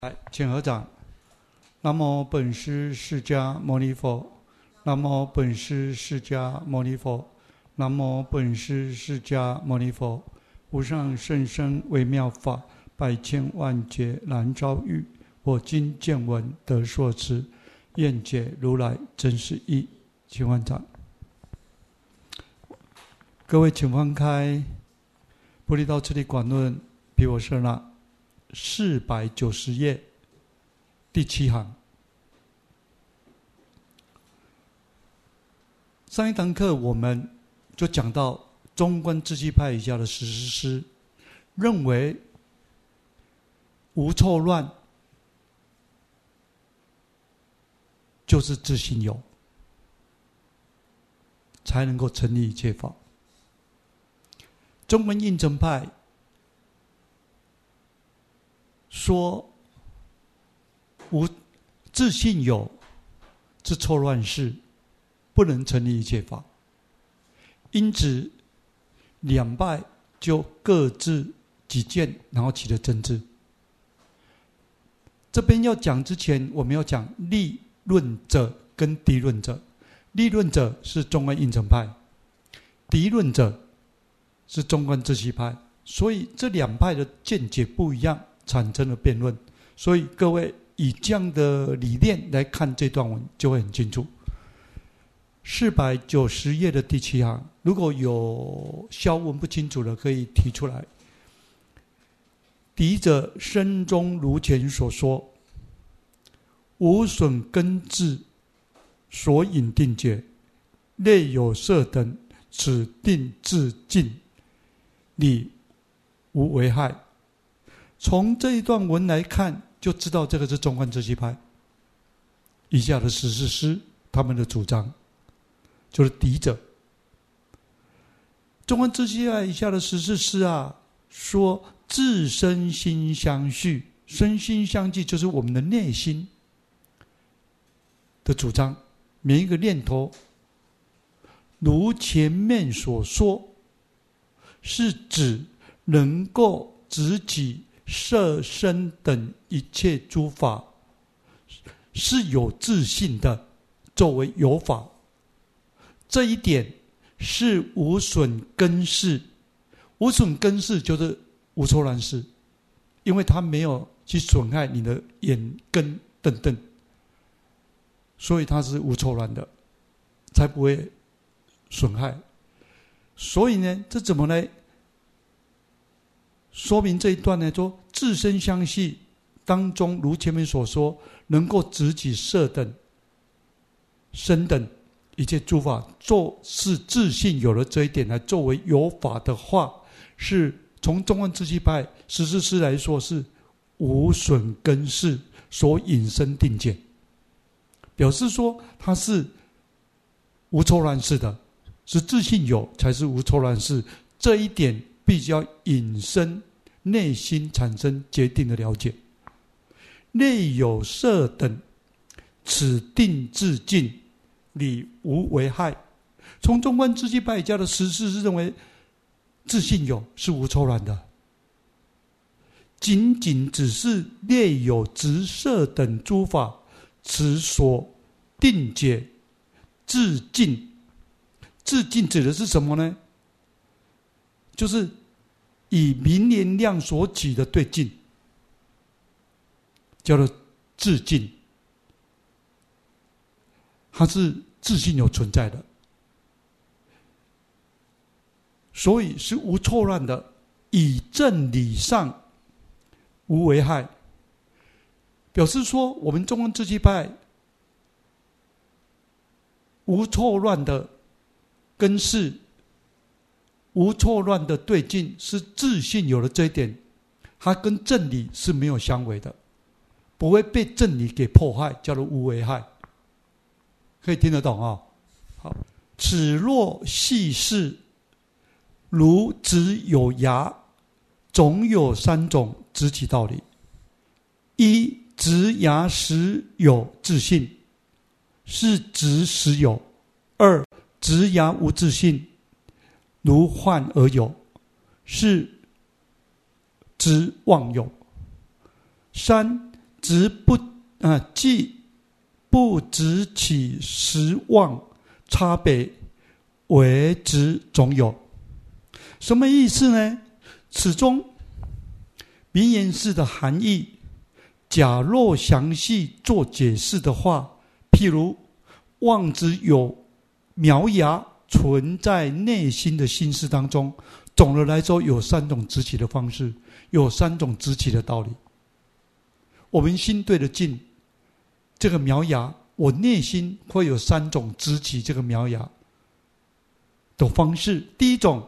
来，请合掌。南无本师释迦牟尼佛。南无本师释迦牟尼佛。南无本师释迦牟尼佛。无上甚深微妙法，百千万劫难遭遇。我今见闻得受持，愿解如来真实义。请翻掌。各位请翻开《菩提道次第广论》毗婆舍那490页第7行。上一堂课我们就讲到中观自系派以下的实施师认为无错乱就是自性有，才能够成立一切法。中观应成派说无自性有之错乱事，不能成立一切法。因此两派就各自己见，然后起了争执。这边要讲之前，我们要讲立论者跟敌论者。立论者是中观应成派，敌论者是中观自系派，所以这两派的见解不一样，产生了辩论。所以各位以这样的理念来看这段文，就会很清楚。490页的第7行，如果有消文不清楚的，可以提出来。敌者身中如前所说，无损根智所引定解，内有色等，此定自净，理无为害。从这一段文来看，就知道这个是中观自系派以下的实施师他们的主张，就是敌者。中观自系派以下的实施师说自身心相续，身心相继就是我们的内心的主张。每一个念头，如前面所说，是指能够直起色身等一切诸法，是有自性的，作为有法。这一点是无损根事。无损根事就是无错乱事，因为它没有去损害你的眼根等等，所以它是无错乱的，才不会损害。所以呢，这怎么来说明这一段呢？说自身相续当中，如前面所说，能够直起色等、身等一切诸法，是自性有了这一点来作为有法的话，是从中观自系派实施师来说，是无损根事所引申定见，表示说它是无错乱事的，是自性有才是无错乱事。这一点必须要引申内心产生决定的了解。内有色等，此定自净，理无为害。从中观自系派以下的实施是认为自性有是无错乱的，仅只是内有直色等诸法，此所定解自净。自净指的是什么呢？就是以明言量所起的对境，叫做自净，它是自性有存在的，所以是无错乱的，以正理上无为害。表示说我们中观自系派无错乱的根事，无错乱的对境，是自性有了这一点，它跟正理是没有相违的，不会被正理给迫害，叫做无为害。可以听得懂好，此若细事，如直有芽，总有3种直起道理：一、直芽实有自性，是直实有；二、直芽无自性，如幻而有，是直妄有；三、 既不执起实妄差别，为之总有。什么意思呢？此中名言式的含义，假若详细做解释的话，譬如妄之有苗芽存在内心的心事当中，总的来说有三种执起的方式，有三种执起的道理。我们心对得进这个苗芽，我内心会有三种执起这个苗芽的方式。第一种，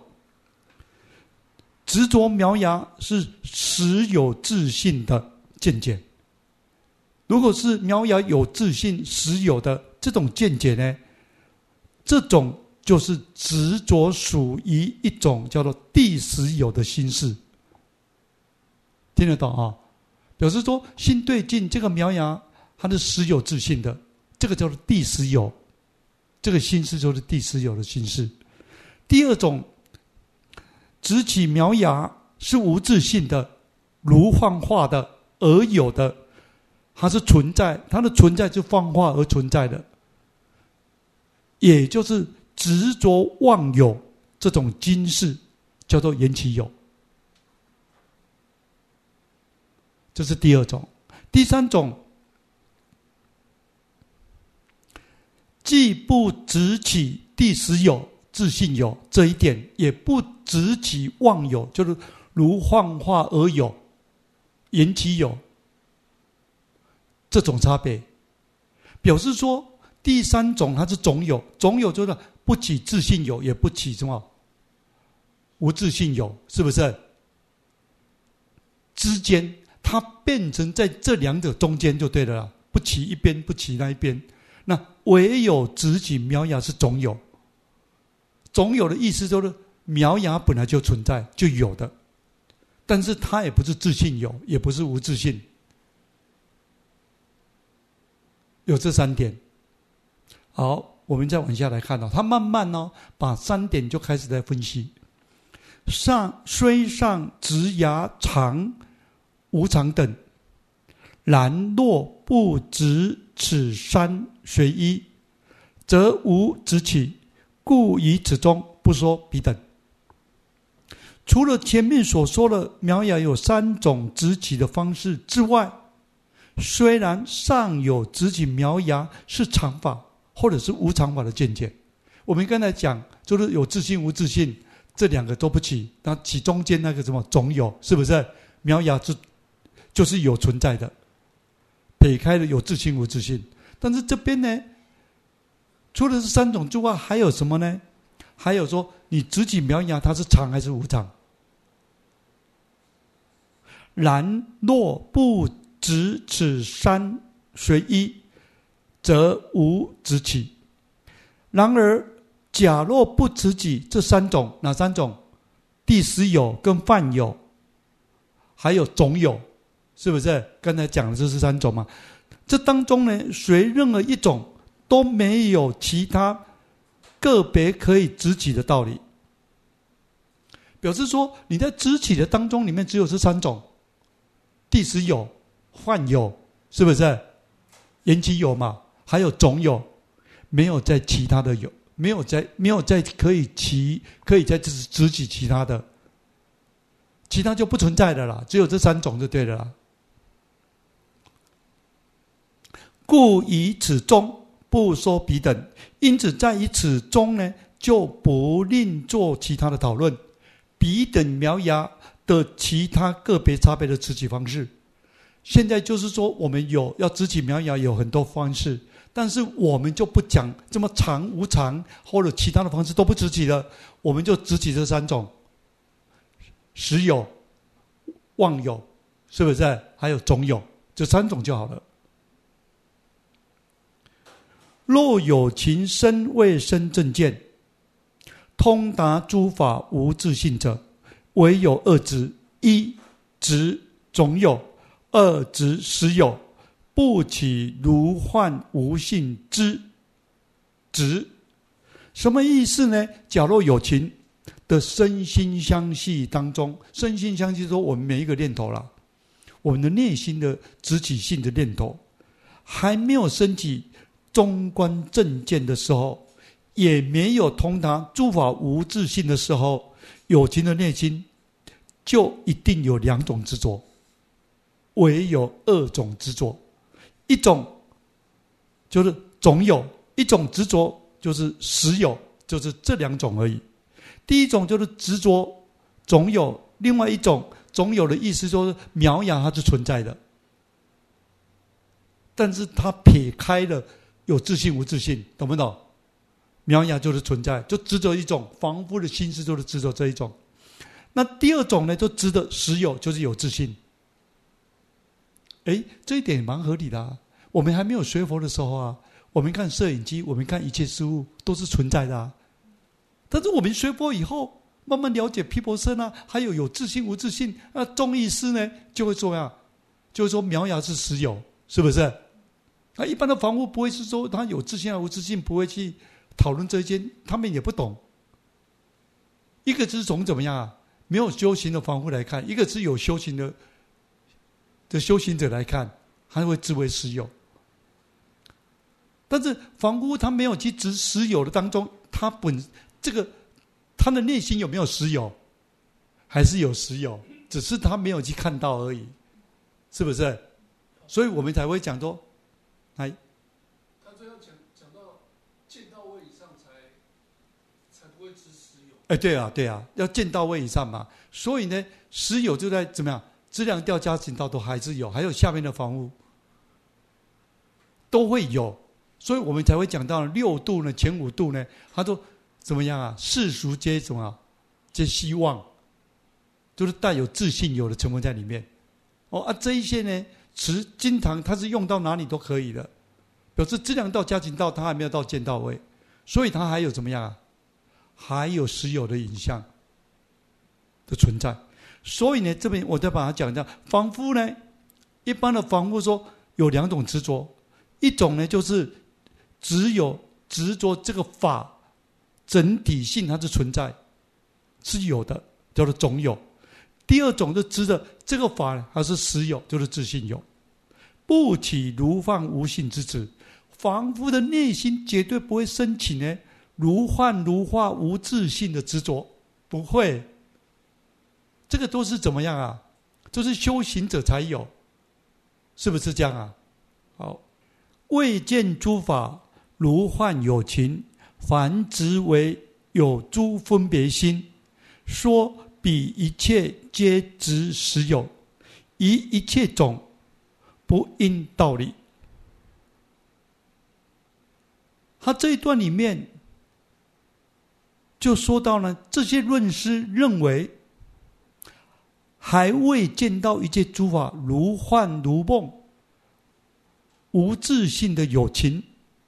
执着苗芽是实有自信的见解。如果是苗芽有自信实有的这种见解呢，这种就是执着属于一种叫做第实有的心事。听得懂啊？表示说心对境这个苗芽它是实有自信的，这个叫做第实有，这个心事就是第实有的心事。第二种，执起苗芽是无自信的，如幻化的而有的，它是存在，它的存在是幻化而存在的，也就是执着妄有这种今世，叫做缘起有。这是第二种。第三种，既不执起第实有自信有这一点，也不执起妄有，就是如幻化而有缘起有这种差别。表示说第三种它是总有，总有就是不起自信有，也不起什么无自信有，是不是？之间它变成在这两者中间就对了啦，不起一边，不起那一边。那唯有执起苗芽是总有，总有的意思就是苗芽本来就存在，就有的，但是它也不是自信有，也不是无自信，有这三点。好，我们再往下来看到，他慢慢把三点就开始在分析。虽上直芽长无常等，然若不执此三随一，则无执起，故于此中不说彼等。除了前面所说的苗芽有三种执起的方式之外，虽然上有执起苗芽是常法或者是无常法的见解，我们刚才讲就是有自信无自信这两个都不起，那起中间那个什么总有，是不是？苗芽就是有存在的，撇开了有自信无自信。但是这边呢，除了这三种之外，还有什么呢？还有说你执起苗芽它是常还是无常？然若不执此三随一，则无执起。然而假若不执起这三种，哪三种？第实有跟泛有还有总有，是不是？刚才讲的这是三种嘛。这当中呢，随任何一种都没有其他个别可以执起的道理。表示说你在执起的当中里面只有这三种，第实有、泛有，是不是？缘起有嘛，还有总有，没有在其他的有，没有在可以在执起其他的，其他就不存在的啦，只有这三种就对了啦。故以此中不说彼等，因此在于此中呢，就不另做其他的讨论彼等苗芽的其他个别差别的执起方式。现在就是说我们要执起苗芽有很多方式，但是我们就不讲这么常无常或者其他的方式都不执起了，我们就执起这三种：实有、妄有，是不是？还有总有，这三种就好了。若有情深未生正见，通达诸法无自性者，唯有二执：一执总有，二执实有，不起如幻无性之执。什么意思呢？假若有情的身心相续当中，身心相续说我们每一个念头啦， 我们的内心的直起性的念头还没有升起中观正见的时候，也没有通达诸法无自性的时候，有情的内心就一定有两种执着，唯有二种执着。一种就是总有，一种执着就是实有，就是这两种而已。第一种就是执着总有，另外一种总有的意思就是苗芽它是存在的，但是它撇开了有自性无自性，懂不懂？苗芽就是存在，就执着一种，凡夫的心思就是执着这一种。那第二种呢，就执着实有，就是有自性。这一点也蛮合理的啊。我们还没有学佛的时候啊，我们看摄影机，我们看一切事物都是存在的啊。但是我们学佛以后，慢慢了解毗婆舍啊，还有自性无自性，那中医师呢就会说呀，就会说苗芽是实有，是不是？那一般的凡夫不会是说他有自性无自性，不会去讨论这一些，他们也不懂。一个是从怎么样啊？没有修行的凡夫来看，一个是有修行的修行者来看，他会自为实有。但是凡夫他没有去执实有的当中，他的内心有没有实有？还是有实有，只是他没有去看到而已，是不是？所以我们才会讲说，他这要讲到见到位以上才不会知实有。对啊，要见到位以上嘛。所以呢，实有就在怎么样？资粮调加行道都还是有，还有下面的房屋都会有，所以我们才会讲到六度呢，前五度呢，他说怎么样啊？世俗皆什么？皆希望，就是带有自信有的成分在里面。这一些呢，经常它是用到哪里都可以的，表示资粮道加行道它还没有到见到位，所以它还有怎么样啊？还有实有的影像的存在。所以呢，这边我再把它讲一下，凡夫呢，一般的凡夫说有两种执着，一种呢就是只有执着这个法整体性它是存在，是有的，叫做总有。第二种就执着这个法它是实有，就是自性有，不起如幻无性之执。凡夫的内心绝对不会升起呢如幻如化无自性的执着，不会。这个都是怎么样啊？都是修行者才有，是不是这样啊？好，未见诸法如幻有情，凡执为有诸分别心，说彼一切皆执实有，以一切种不应道理。他这一段里面就说到呢，这些论师认为还未见到一切诸法如幻如梦无自性的有情，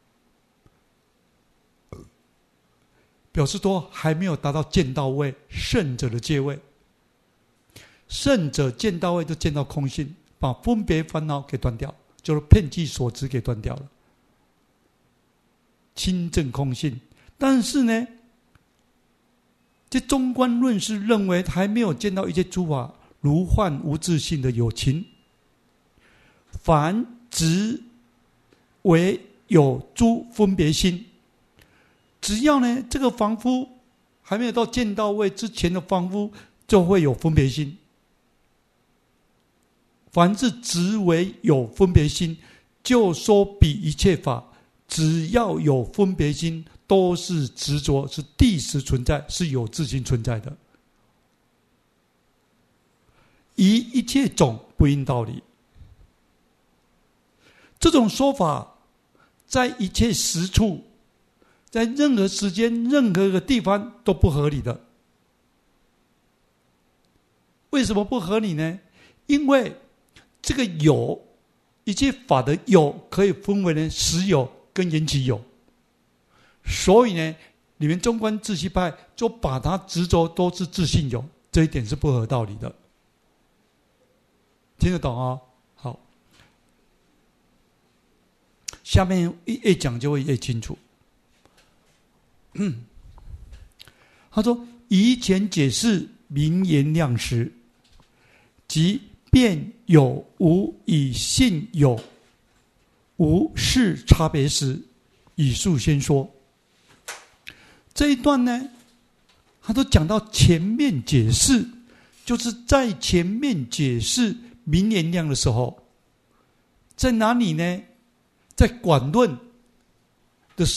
表示说还没有达到见到位，圣者的阶位。圣者见到位就见到空性，把分别烦恼给断掉，就是遍计所执给断掉了，清正空性。但是呢，这中观论师认为还没有见到一切诸法如幻无自性的有情，凡执为有诸分别心。只要呢这个凡夫还没有到见到位之前的凡夫，就会有分别心。凡是执为有分别心，就说彼一切法只要有分别心，都是执着，是第十存在，是有自性存在的。以一切种不应道理，这种说法在一切时处，在任何时间任何一个地方都不合理的。为什么不合理呢？因为这个有，一切法的有可以分为呢实有跟缘起有，所以呢你们中观自性派就把它执着都是自性有，这一点是不合道理的。听得懂啊？好，下面越讲就会越清楚。他说以前解释名言量时，即辩有无以信有无是差别时，以述先说。这一段呢，他都讲到前面解释，就是在前面解释明言量的时候，在哪里呢？在广论的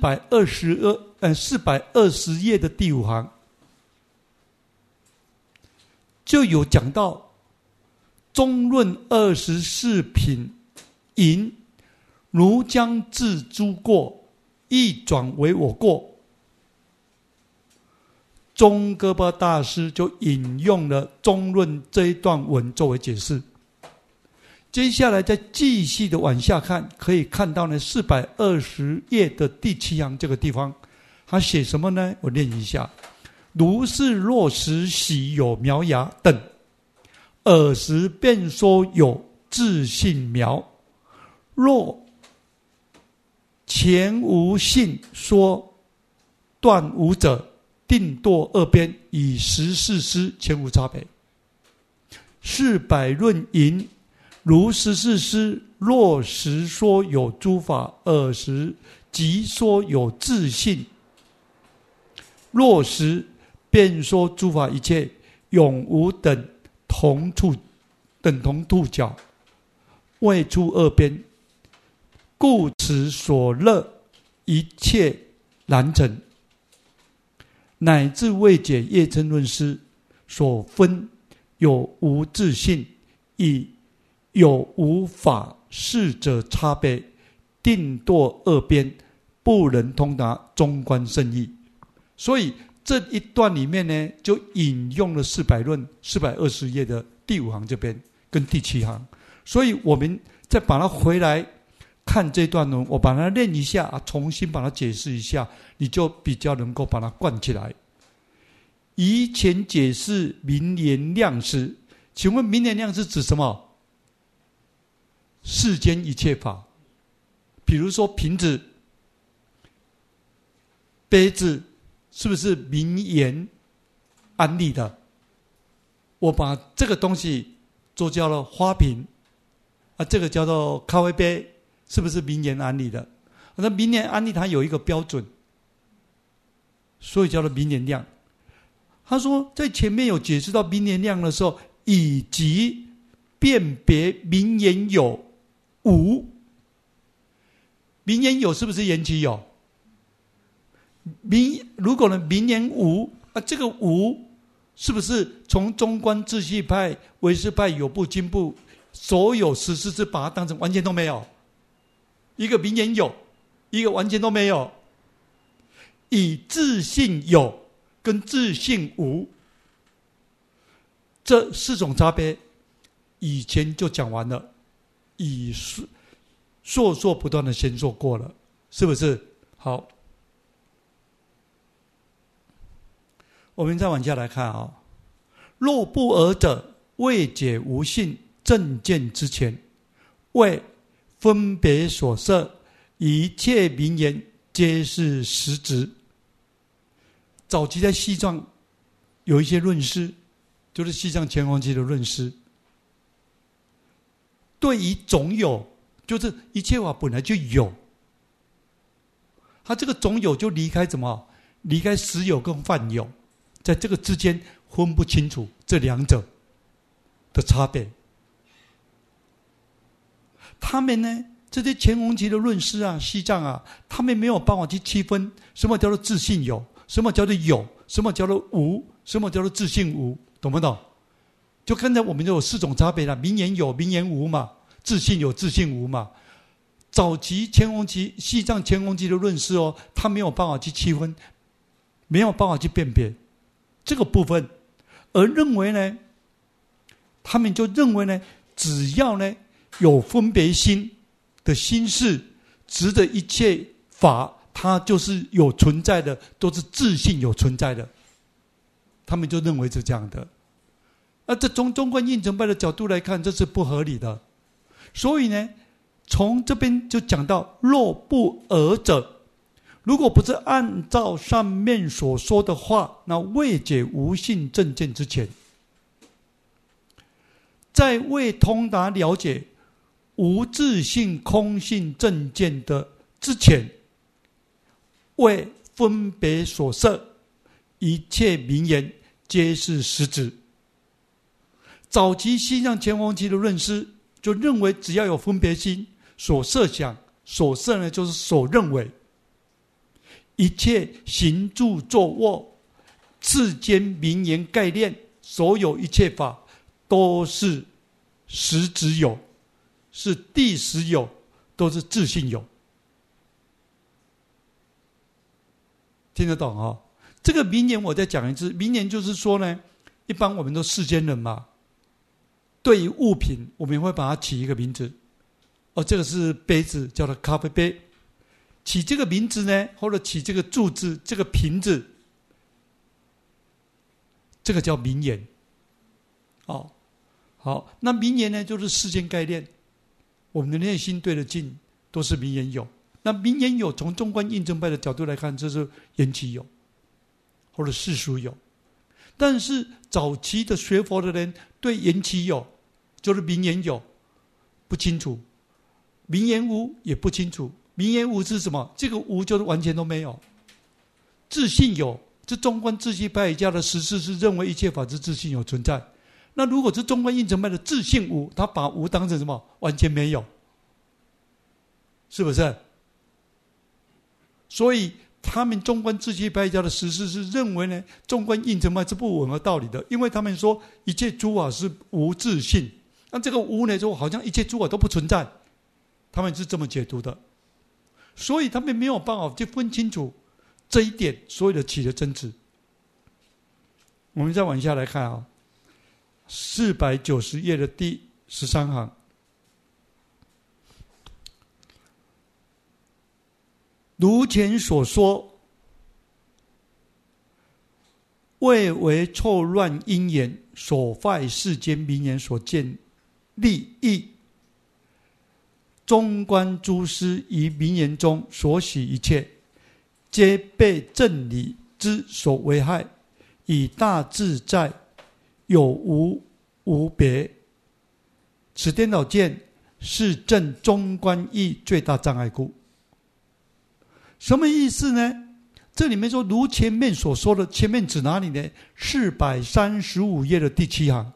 420页的第5行，就有讲到中论24品引如将自诸过，亦转为我过。宗喀巴大师就引用了中论这一段文作为解释。接下来再继续的往下看，可以看到呢420页的第7行这个地方，他写什么呢？我念一下：如是若时喜有苗芽等，尔时便说有自性苗；若前无性说断无者，定堕二边，以14师前无差别。400论引如14师若实说有诸法，尔时即说有自性；若实便说诸法一切永无等同兔角，未出二边，故此所乐一切难成。乃至未解叶称论师所分有无自性，以有无法事者差别，定堕二边，不能通达中观圣义。所以这一段里面呢，就引用了400论420页的第5行这边跟第7行。所以我们再把它回来看这段呢，我把它练一下，重新把它解释一下，你就比较能够把它灌起来。以前解释明言量时，请问明言量是指什么？世间一切法，比如说瓶子、杯子，是不是明言安立的？我把这个东西做叫了花瓶，这个叫做咖啡杯，是不是明言安立的？那明言安立它有一个标准，所以叫做明言量。他说在前面有解释到明言量的时候，以及辨别明言有无。明言有是不是言其有？如果呢明言无，这个无是不是从中观自系派、唯识派、有部、经部所有14支把它当成完全都没有？一个明言有，一个完全都没有。以自性有跟自性无这4种差别，以前就讲完了，以说不断的先说过了，是不是？好，我们再往下来看若不尔者，未解无性正见之前，为分别所摄，一切名言皆是实质。早期在西藏有一些论师，就是西藏前弘期的论师，对于总有，就是一切法本来就有，他这个总有就离开什么？离开实有跟泛有，在这个之间分不清楚这两者的差别。他们呢，这些前弘期的论师西藏他们没有办法去区分什么叫做自性有，什么叫做有，什么叫做无，什么叫做自性无，懂不懂？就刚才我们就有4种差别了，名言有、名言无嘛，自性有、自性无嘛。早期前弘期、西藏前弘期的论师他没有办法去区分，没有办法去辨别这个部分，而认为呢，他们就认为呢，只要呢有分别心的心事，执的一切法，它就是有存在的，都是自性有存在的，他们就认为是这样的。这从中观应成派的角度来看，这是不合理的。所以呢，从这边就讲到若不尔者，如果不是按照上面所说的话，那未解无性正见之前， 在未通达了解无自性空性正见的之前，为分别所设，一切名言皆是实质。早期西藏前弘期的论师就认为，只要有分别心，所设想，所设呢就是所认为，一切行住坐卧世间名言概念，所有一切法都是实质有，是第实有，都是自性有。听得懂哦？这个名言我再讲一次，名言就是说呢，一般我们都世间人嘛，对于物品我们会把它起一个名字，这个是杯子，叫做咖啡杯，起这个名字呢，或者起这个柱子，这个瓶子，这个叫名言。好，那名言呢就是世间概念，我们的内心对得进，都是名言有。那名言有，从中观印证派的角度来看，这是缘起有，或者世俗有。但是早期的学佛的人对缘起有，就是名言有，不清楚；名言无也不清楚。名言无是什么？这个无就是完全都没有。自性有，这中观自性派家的实事是认为一切法之自性有存在。那如果是中观印证派的自性无，他把无当成什么？完全没有，是不是？所以他们中观自性派家的实事是认为呢，中观印证派是不吻合道理的，因为他们说一切诸法是无自性，那这个无呢，就好像一切诸法都不存在，他们是这么解读的，所以他们没有办法去分清楚这一点，所有的起的争执。我们再往下来看啊，490页的第13行。如前所说，为为错乱因缘所坏世间名言所见利益，中观诸师于名言中所许一切，皆被正理之所危害，以大自在有无无别。此颠倒见是正中观义最大障碍故。什么意思呢？这里面说如前面所说的，前面指哪里呢？435页的第7行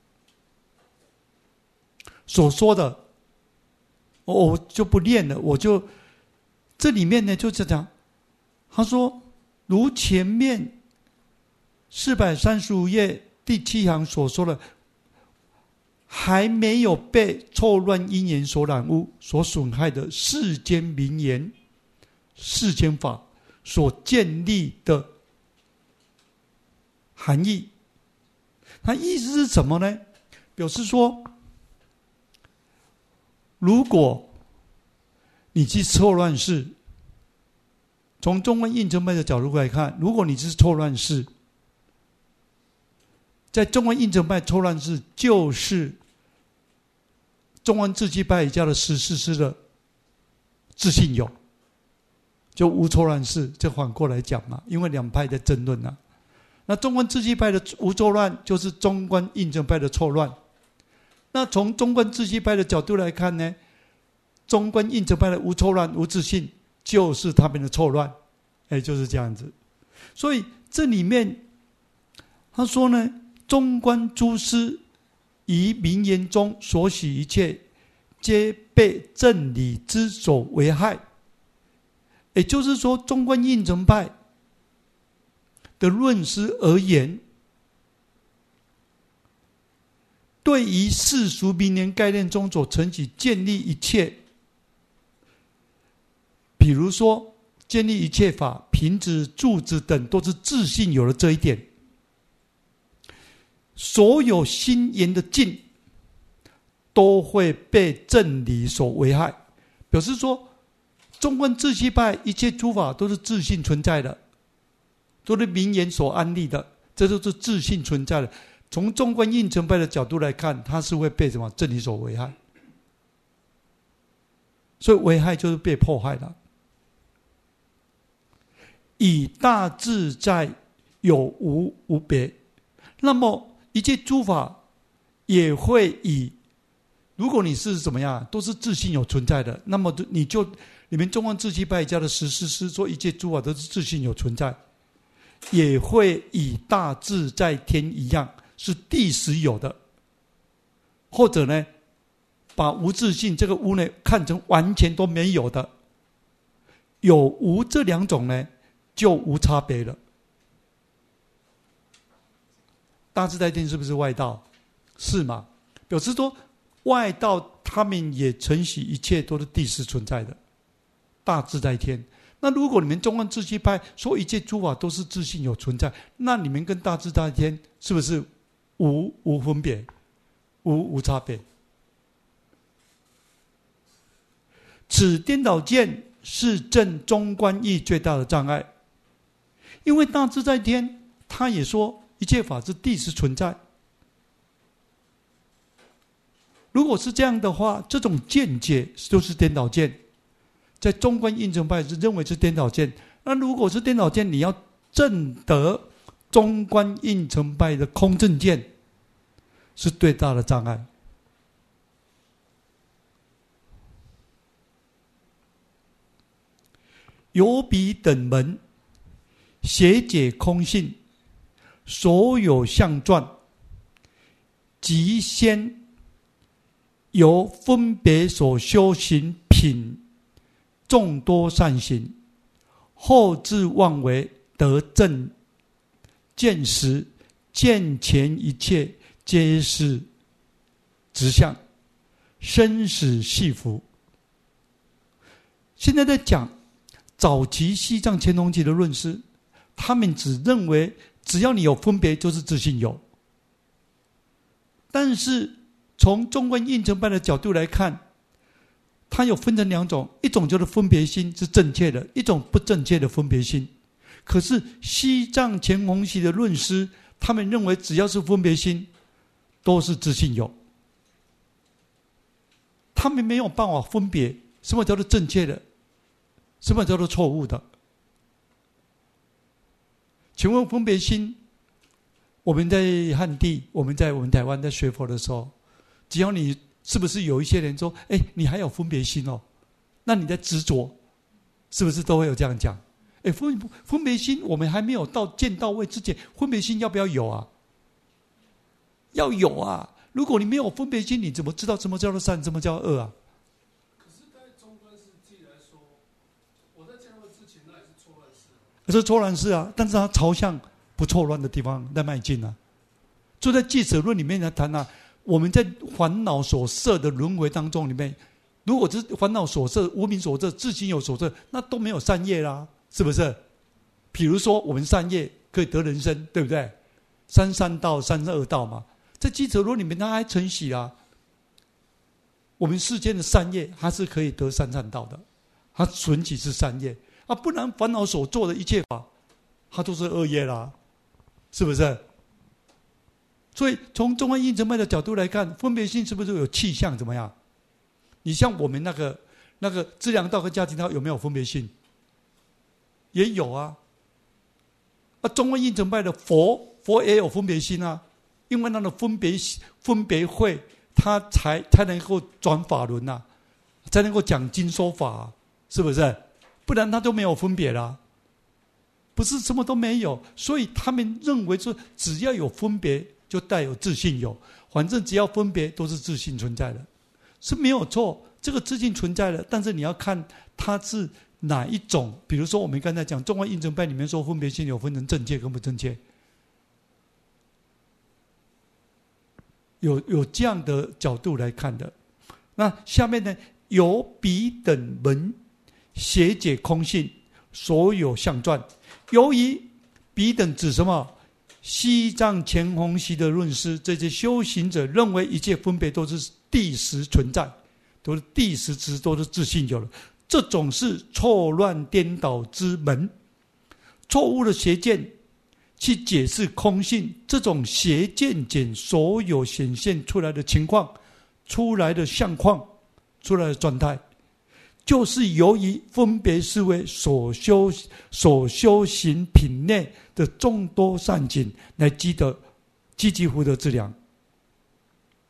所说的，我就不念了，这里面呢就是讲，他说如前面435页第7行所说的，还没有被错乱因缘所染污、所损害的世间名言、世间法所建立的含义。它意思是什么呢？表示说，如果你去错乱世，从中观印证派的角度来看，如果你是错乱世，在中观印证派错乱世就是中观自具派家的实事师的自性有，就无错乱世，这反过来讲嘛，因为两派在争论啊。那中观自具派的无错乱就是中观印证派的错乱。那从中观自具派的角度来看呢，中观印证派的无错乱无自性就是他们的错乱，就是这样子。所以这里面他说呢，中观诸师于名言中所许一切，皆被正理之所危害。也就是说，中观印证派的论师而言，对于世俗名言概念中所承起建立一切，比如说建立一切法、瓶子、柱子等，都是自性有了这一点，所有心言的境都会被正理所危害。表示说，中观自具派一切诸法都是自性存在的，都是名言所安立的，这都是自性存在的。从中观印证派的角度来看，它是会被什么正理所危害，所以危害就是被迫害了。以大自在有无无别，那么一切诸法也会以，如果你是怎么样，都是自性有存在的，那么你们中观自性派家的实施是说一切诸法都是自性有存在，也会以大自在天一样是第十有的，或者呢，把无自性这个无呢看成完全都没有的，有无这两种呢，就无差别了。大自在天是不是外道？是嘛？表示说外道他们也承许一切都是第十存在的大自在天。那如果你们中观自性派说一切诸法都是自性有存在，那你们跟大自在天是不是无分别，无差别？此颠倒见是证中观义最大的障碍，因为大自在天他也说一切法是第十存在。如果是这样的话，这种见解就是颠倒见，在中观印证派是认为是颠倒见。那如果是颠倒见，你要证得中观印证派的空正见，是最大的障碍。有彼等门邪解空性，所有相状，即先由分别所修行品众多善行，后至妄为得正见时，见前一切皆是直相，生死系缚。现在在讲早期西藏乾隆期的论师，他们只认为只要你有分别就是自性有，但是从中观印证派的角度来看，它有分成两种，一种就是分别心是正确的，一种不正确的分别心。可是西藏乾隆期的论师，他们认为只要是分别心都是自性有，他们没有办法分别什么叫做正确的，什么叫做错误的。请问分别心，我们在汉地，我们台湾在学佛的时候，只要你是不是有一些人说，你还有分别心哦，那你在执着，是不是都会有这样讲？分别心我们还没有见到位之前，分别心要不要有啊？要有啊！如果你没有分别心，你怎么知道什么叫做善，什么叫恶啊？ 可是在中观世纪来说，我在见到之前那也是错乱世， 是错乱世啊，但是它朝向不错乱的地方在迈进啊。就在记者论里面来谈啊，我们在烦恼所摄的轮回当中里面，如果是烦恼所摄、无明所摄、自心有所摄，那都没有善业啦，是不是？比如说我们善业可以得人生，对不对？三善道、三恶道嘛，在记者论里面它还承许啦。我们世间的善业，它是可以得三善道的，它纯起是善业啊，不然烦恼所做的一切法，它都是恶业啦，是不是？所以从中观印证派的角度来看，分别心是不是有气象怎么样？你像我们那个资粮道和家庭道有没有分别心？也有啊。中观印证派的佛也有分别心啊，因为那个分别会，他才能够转法轮啊，才能够讲经说法啊，是不是？不然他都没有分别啦，不是什么都没有。所以他们认为说，只要有分别就带有自性有，反正只要分别都是自性存在的，是没有错。这个自性存在的，但是你要看它是哪一种。比如说我们刚才讲中观印证派里面说分别心有分成正确跟不正确，有这样的角度来看的。那下面呢，有彼等门邪解空性，所有相状。由于彼等指什么？西藏乾隆期的论师，这些修行者认为一切分别都是第十存在，都是第十值，都是自性有了。这种是错乱颠倒之门，错误的邪见去解释空性。这种邪见解所有显现出来的情况、出来的相况、出来的状态，就是由于分别思维所修行品内的众多善境来积极福德资粮。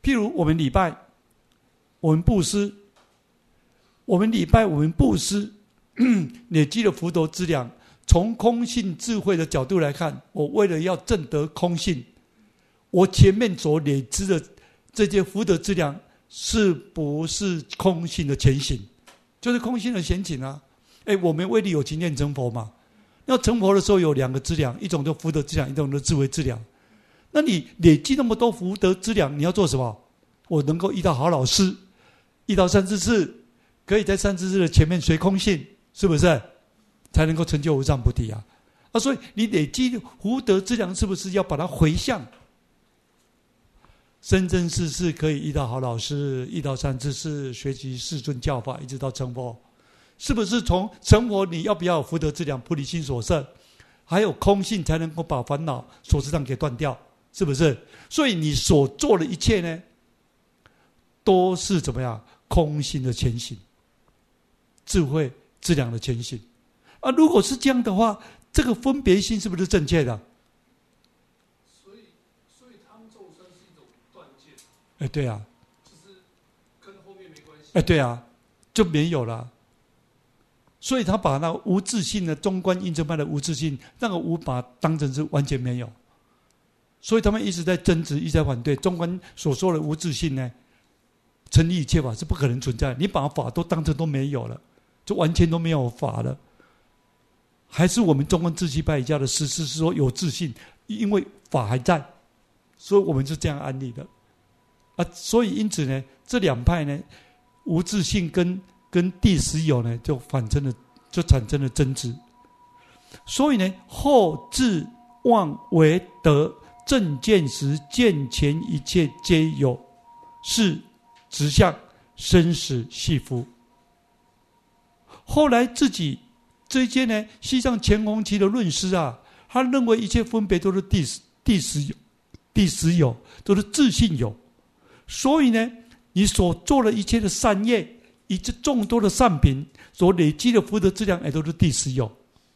譬如我们礼拜，我们布施，我们布施累积了福德资粮。从空性智慧的角度来看，我为了要证得空性，我前面所累积的这些福德资粮，是不是空性的前行？就是空性的前行啊！我们为利有情愿成佛嘛。要成佛的时候有2个资粮，一种叫福德资粮，一种叫智慧资粮。那你累积那么多福德资粮，你要做什么？我能够遇到好老师，遇到善知识，可以在善知识的前面随空性，是不是？才能够成就无上菩提啊！所以你累积福德资粮，是不是要把它回向？生生世世可以遇到好老师，遇到善知识，学习世尊教法，一直到成佛。是不是从成佛你要不要有福德资粮、菩提心所摄，还有空性，才能够把烦恼所知障给断掉？是不是？所以你所做的一切呢，都是怎么样？空性的前行，智慧资粮的前行。如果是这样的话，这个分别心是不是正确的？ 所以他们众生是一种断见。 对啊， 就是跟后面没关系。 对啊，就没有了。所以他把那无自性的中观印证派的无自性，那个无把当成是完全没有。所以他们一直在争执，一直在反对中观所说的无自性呢，成立一切法是不可能存在。你把法都当成都没有了，就完全都没有法了。还是我们中观自性派家的实施是说有自性，因为法还在，所以我们是这样安利的。所以因此呢，这2派呢，无自性跟第十有呢，就产生了争执。所以呢，后自妄为得正见时，见前一切皆有，是直相生死系缚。后来自己这些呢，西藏前弘期的论师啊，他认为一切分别都是第十有，都是自性有。所以呢，你所做的一切的善业，以及众多的善品所累积的福德资粮，也都是第十有。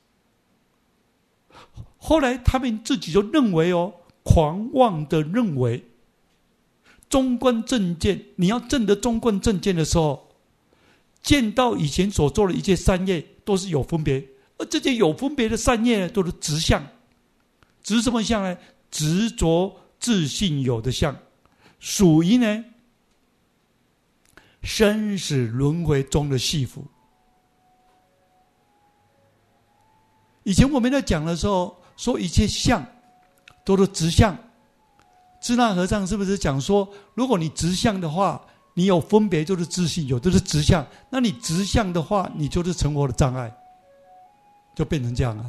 后来他们自己就认为狂妄的认为，中观正见，你要证得中观正见的时候，见到以前所做的一切善业都是有分别，而这些有分别的善业都是执相。执什么相呢？执着自性有的相，属于呢生死轮回中的系缚。以前我们在讲的时候，说一切相都是执相。支那和尚是不是讲说，如果你执相的话，你有分别就是自性有，都是执相。那你执相的话，你就是成佛的障碍，就变成这样啊。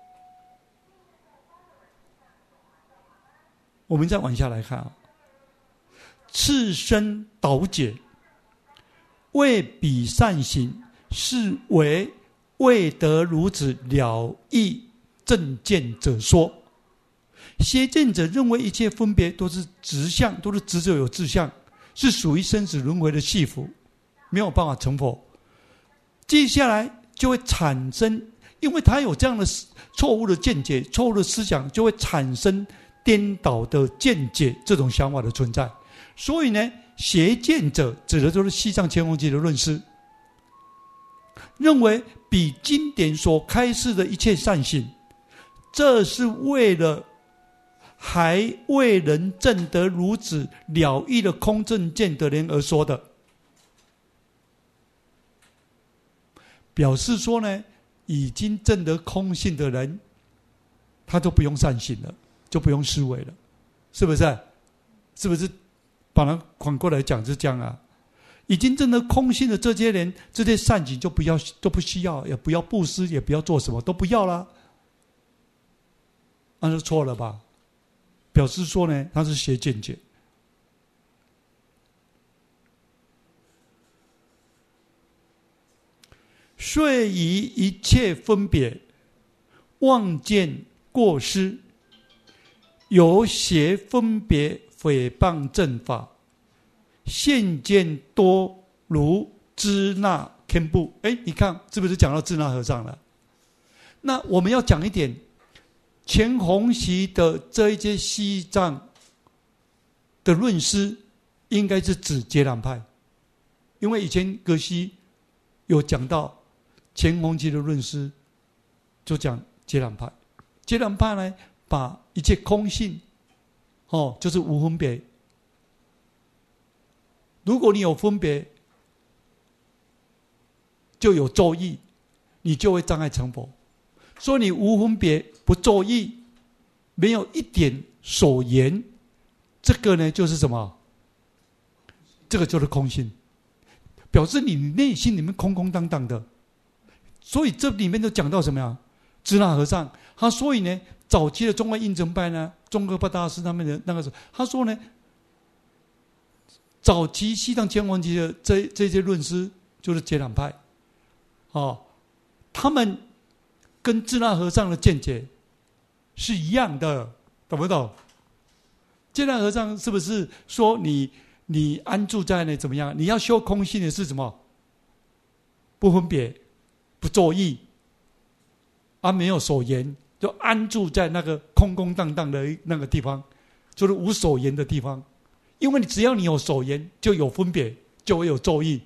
我们再往下来看啊，次生导解，为彼善行，是为未得如此了义正见者说。邪见者认为一切分别都是执相，都是执着有自相，是属于生死轮回的系缚，没有办法成佛。接下来就会产生，因为他有这样的错误的见解、错误的思想，就会产生颠倒的见解这种想法的存在。所以呢，邪见者指的就是西藏前弘期的论师，认为比经典所开示的一切善行，这是为了还未能证得如此了义的空正见的人而说的。表示说呢，已经证得空性的人，他都不用善行了，就不用思维了，是不是？是不是？把它反过来讲是这样啊。已经证得空性的这些人，这些善行都不需要，也不要布施，也不要做什么，都不要啦。那就错了吧？表示说呢，他是邪见解。遂以一切分别，妄见过失，由邪分别诽谤正法，现见多如支那天部。你看是不是讲到支那和尚了？那我们要讲一点，前弘期的这一些西藏的论师， 应该是指截然派，因为以前格西有讲到前弘期的论师，就讲截然派。截然派呢，把一切空性，就是无分别。如果你有分别，就有咒意，你就会障碍成佛。所以你无分别不咒意，没有一点所言，这个呢就是什么？这个就是空性，表示你内心里面空空荡荡的。所以这里面都讲到什么呀？支那和尚他所以呢，早期的中外应成派呢，宗喀巴大师他们的那个时候，他说呢，早期西藏前弘期的这些论师就是截然派，他们跟支那和尚的见解是一样的，懂不懂？截然和尚是不是说你安住在那怎么样？你要修空性的是什么？不分别，不作意，没有所言，就安住在那个空空荡荡的那个地方，就是无所言的地方。因为只要你有所言，就有分别，就会有作意。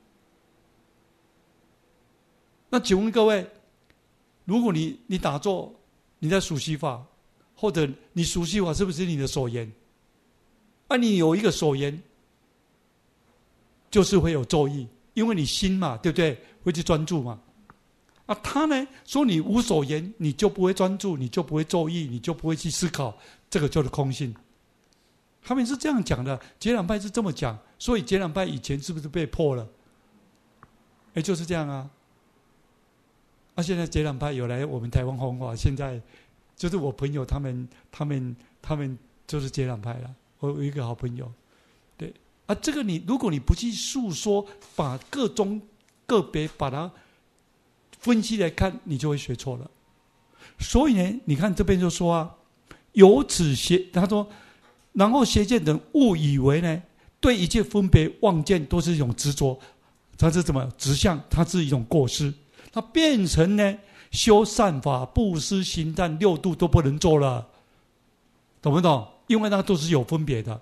那请问各位，如果你打坐，你在数息法，或者你数息法是不是你的所言？你有一个所言，就是会有作意，因为你心嘛，对不对？会去专注嘛。他呢说你无所言，你就不会专注，你就不会作意，你就不会去思考，这个就是空性。他们是这样讲的，截然派是这么讲，所以截然派以前是不是被破了？就是这样啊。现在截然派有来我们台湾弘法，现在就是我朋友他们就是截然派了。我有一个好朋友，对这个如果你不去诉说，把各宗个别把它分析来看，你就会学错了。所以呢，你看这边就说由此他说，然后邪见等误以为呢，对一切分别妄见都是一种执着，它是怎么执相？它是一种过失，它变成呢修善法、布施、行善、六度都不能做了，懂不懂？因为那都是有分别的。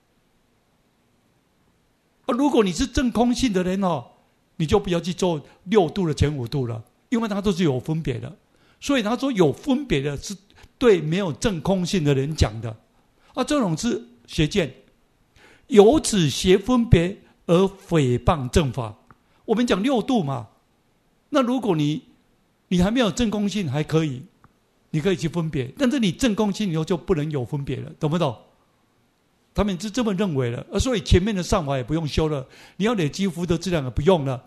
如果你是正空性的人你就不要去做六度的前五度了，因为它都是有分别的。所以他说有分别的是对没有正空性的人讲的，这种是邪见，由此邪分别而诽谤正法。我们讲六度嘛，那如果你还没有正空性还可以，你可以去分别，但是你正空性以后就不能有分别了，懂不懂？他们是这么认为的，所以前面的上法也不用修了，你要累积福德质量也不用了。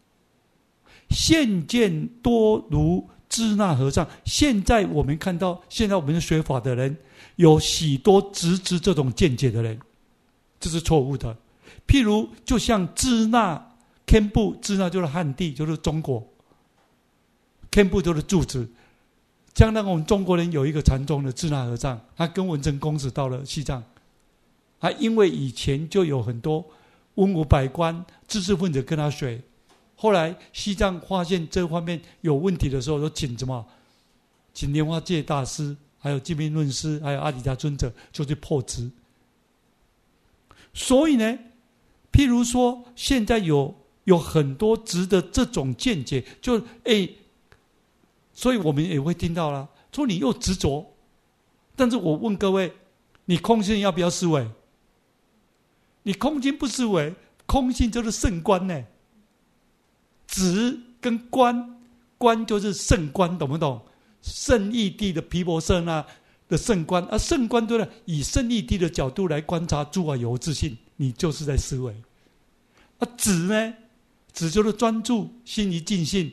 现见多如支那和尚，现在我们看到，现在我们学法的人有许多直指这种见解的人，这是错误的。譬如就像支那堪布，支那就是汉地，就是中国，堪布就是住址。像那个我们中国人有一个禅宗的支那和尚，他跟文成公子到了西藏，因为以前就有很多文武百官、知识分子跟他学，后来西藏发现这方面有问题的时候，都请莲花戒大师，还有寂灭论师，还有阿底峡尊者，就去破执。所以呢，譬如说现在有很多值得这种见解，就所以我们也会听到了，说你又执着，但是我问各位，你空性要不要思维？你空性不思维，空性就是圣观呢。执跟观，观就是圣观，懂不懂？圣义谛的毗婆舍那的圣观，圣观对了，以圣义谛的角度来观察诸法有自性，你就是在思维。执呢，执就是专注，心一尽性，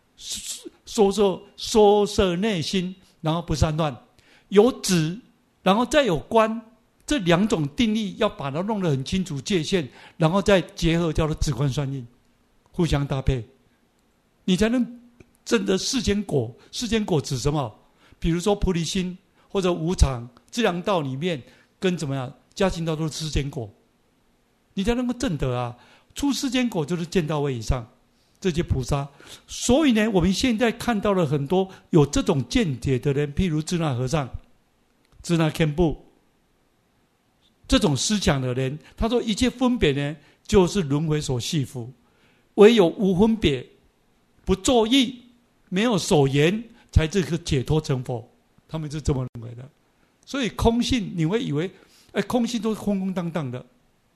收摄内心，然后不散乱。有执，然后再有观，这两种定义要把它弄得很清楚界限，然后再结合叫做止观算印，互相搭配，你才能证得世间果。世间果指什么？比如说菩提心或者无常、资粮道里面跟怎么样加行道都是世间果，你才能够证得啊。出世间果就是见到位以上这些菩萨。所以呢，我们现在看到了很多有这种见解的人，譬如支那和尚、支那堪布， 这种思想的人，他说一切分别呢，就是轮回所系缚，唯有无分别，不作意，没有所言，才这个解脱成佛。他们是这么认为的。所以空性你会以为，空性都是空空荡荡的，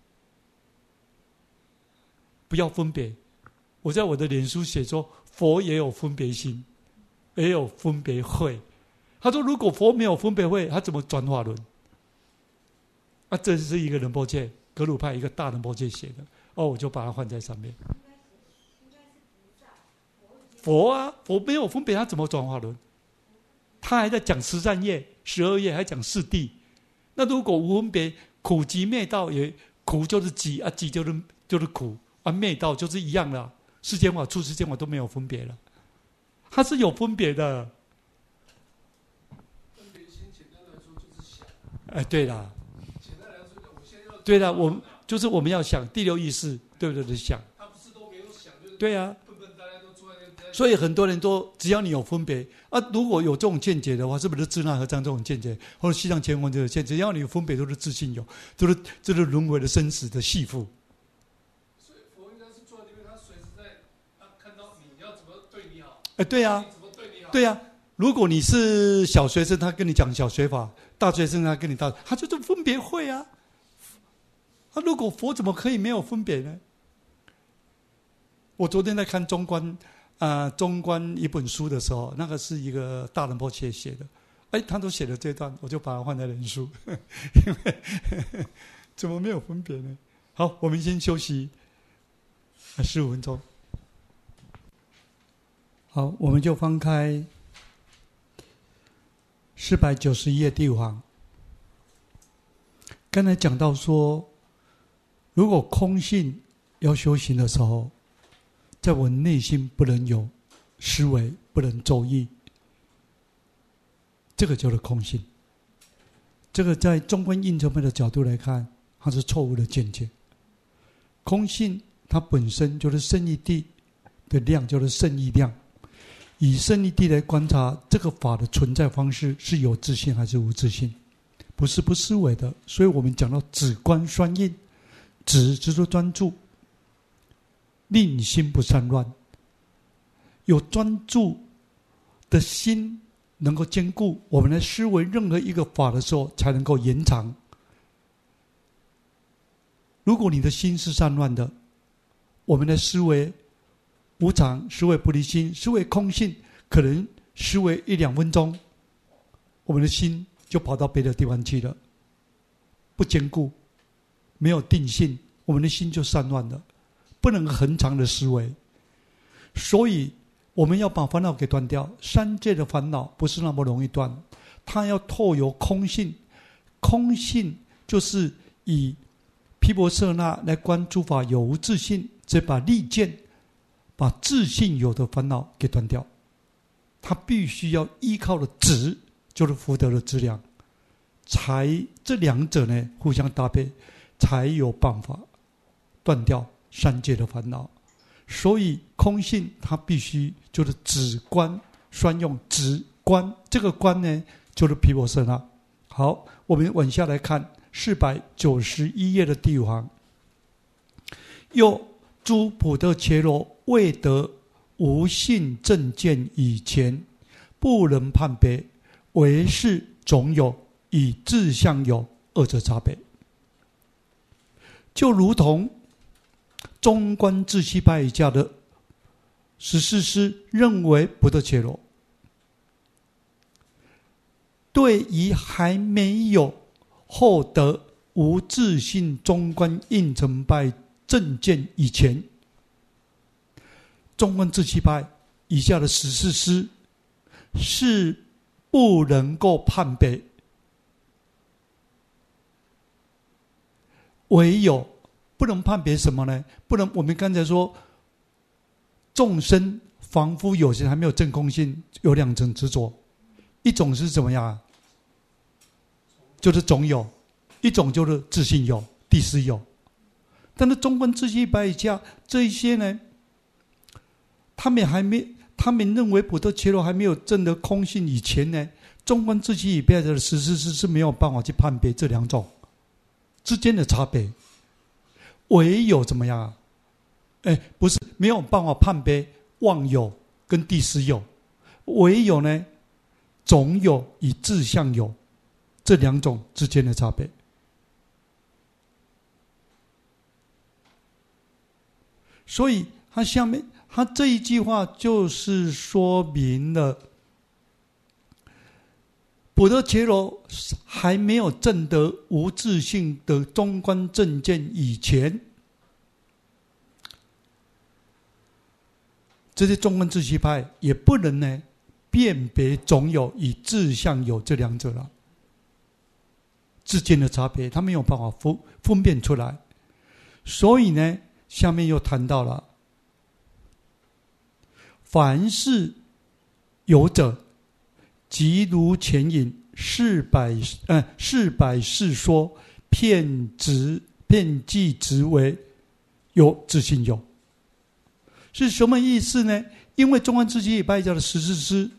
不要分别。我在我的脸书写说，佛也有分别心，也有分别慧。他说，如果佛没有分别慧，他怎么转法轮？这是一个仁波切，格鲁派一个大仁波切写的。我就把它放在上面。佛没有分别，他怎么转法轮？他还在讲十善业、12业，还讲四谛。那如果无分别，苦集灭道，也苦就是集集就是苦灭道就是一样了。世间法、出世间法都没有分别了，它是有分别的。 分别心简单来说就是想。 对啦， 简单来说，我现在要对啦，我们要想第六意识，对不对？想。 他不是都没有想，就是对啊。 大家都坐在那。 所以很多人都只要你有分别如果有这种见解的话，是不是智那和尚这种见解，或者西藏前弘这种见解，只要你有分别，都是自信有，都是轮回的生死的系缚。 所以佛应该是坐在那边，他随时在，他看到你要怎么对你好。 对啊， 怎么对你好？ 对啊。如果你是小学生，他跟你讲小学法；大学生他跟你他就是分别会啊。如果佛怎么可以没有分别呢？我昨天在看中观一本书的时候，那个是一个大仁波切写的，他都写了这段，我就把它放在人书，因为怎么没有分别呢？好，我们先休息15分钟。好，我们就翻开491页第5行。刚才讲到说，如果空性要修行的时候，在我内心不能有思维，不能作意，这个就是空性。这个在中观应成派的角度来看，它是错误的见解。空性它本身就是胜义谛的量，就是胜义量。以胜义谛来观察这个法的存在方式，是有自性还是无自性，不是不思维的。所以我们讲到止观双印，止就是专注，令心不散乱，有专注的心能够兼顾我们来思维任何一个法的时候，才能够延长。如果你的心是散乱的，我们的思维无常，思维不离心，思维空性，可能思维1-2分钟，我们的心就跑到别的地方去了，不坚固，没有定性，我们的心就散乱了，不能恒长的思维。所以我们要把烦恼给断掉。三界的烦恼不是那么容易断，它要透由空性。空性就是以毗婆舍那来观诸法有无自性，这把利剑把自性有的烦恼给断掉。它必须要依靠的止，就是福德的资粮，才这两者呢互相搭配，才有办法断掉三界的烦恼。所以空性它必须就是止观专用，止观这个观呢就是毗婆舍那。好，我们往下来看491页的第5行。又诸普特伽罗未得无性正见以前，不能判别，唯是总有与自相有二者差别。就如同中观自系派以下的14师认为普特伽罗对于还没有获得无自性中观应成派正见以前，中观自系派以下的14师是不能够判别，唯有不能判别什么呢？不能，我们刚才说众生凡夫有些还没有证空性，有2种执着，一种是怎么样？就是总有，一种就是自性有，第四有。但是中观自系派以下这一些呢，他们认为普特伽罗还没有证得空性以前呢，中观自系以派的14师是没有办法去判别这2种之间的差别，唯有怎么样啊？不是没有办法判别妄有跟第十有，唯有呢总有与自相有这两种之间的差别。所以他下面他这一句话就是说明了补特伽罗还没有证得无自性的中观正见以前，这些中观自性派也不能呢辨别总有与自相有这两者了之间的差别，他没有办法分辨出来。所以呢下面又谈到了，凡是有者，即如前引四百世说，遍计执为有自性有，是什么意思呢？因为中观自性派教的14师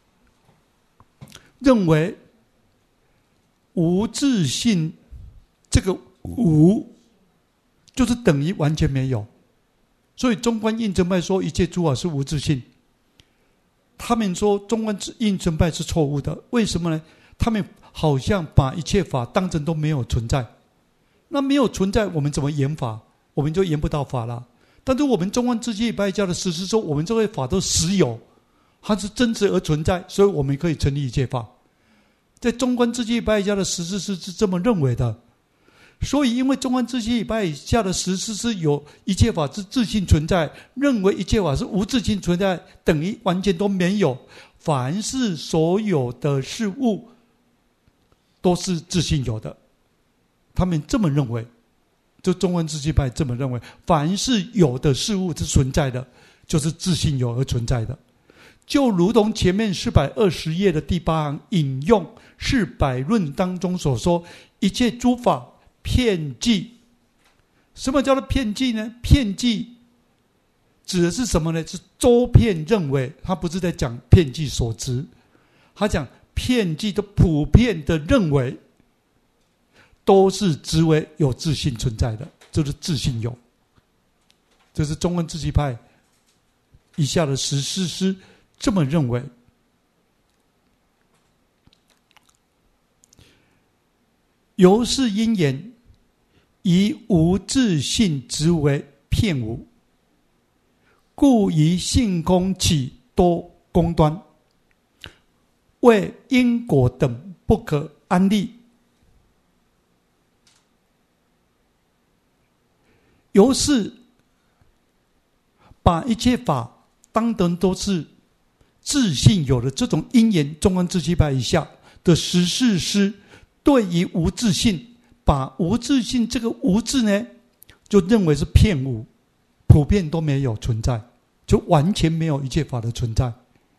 认为无自性，这个无就是等于完全没有，所以中观印证派说一切诸法是无自性。他们说中观印证派是错误的，为什么呢？他们好像把一切法当成都没有存在，那没有存在我们怎么言法？我们就言不到法了。但是我们中观自性派教的实施说，我们这些法都实有，它是真实而存在，所以我们可以成立一切法。在中观自性派教的实施是这么认为的。所以因为中观自性派下的实施是有一切法是自性存在，认为一切法是无自性存在，等于完全都没有，凡是所有的事物都是自性有的，他们这么认为，就中观自性派这么认为，凡是有的事物是存在的，就是自性有而存在的。就如同前面420页的第8行引用400论当中所说，一切诸法遍计。什么叫做遍计呢？遍计指的是什么呢？是周遍认为，他不是在讲遍计所执，他讲遍计的普遍的认为都是执为有自性存在的，就是自性有。这是中观自性派以下的14师这么认为。由是因缘，以无自性执为遍无，故以性空起多功端，为因果等不可安立。由是把一切法当成都是自性有的这种因缘，中观自性派以下的14师对于无自性，把无自性这个无字呢，就认为是遍无，普遍都没有存在，就完全没有一切法的存在。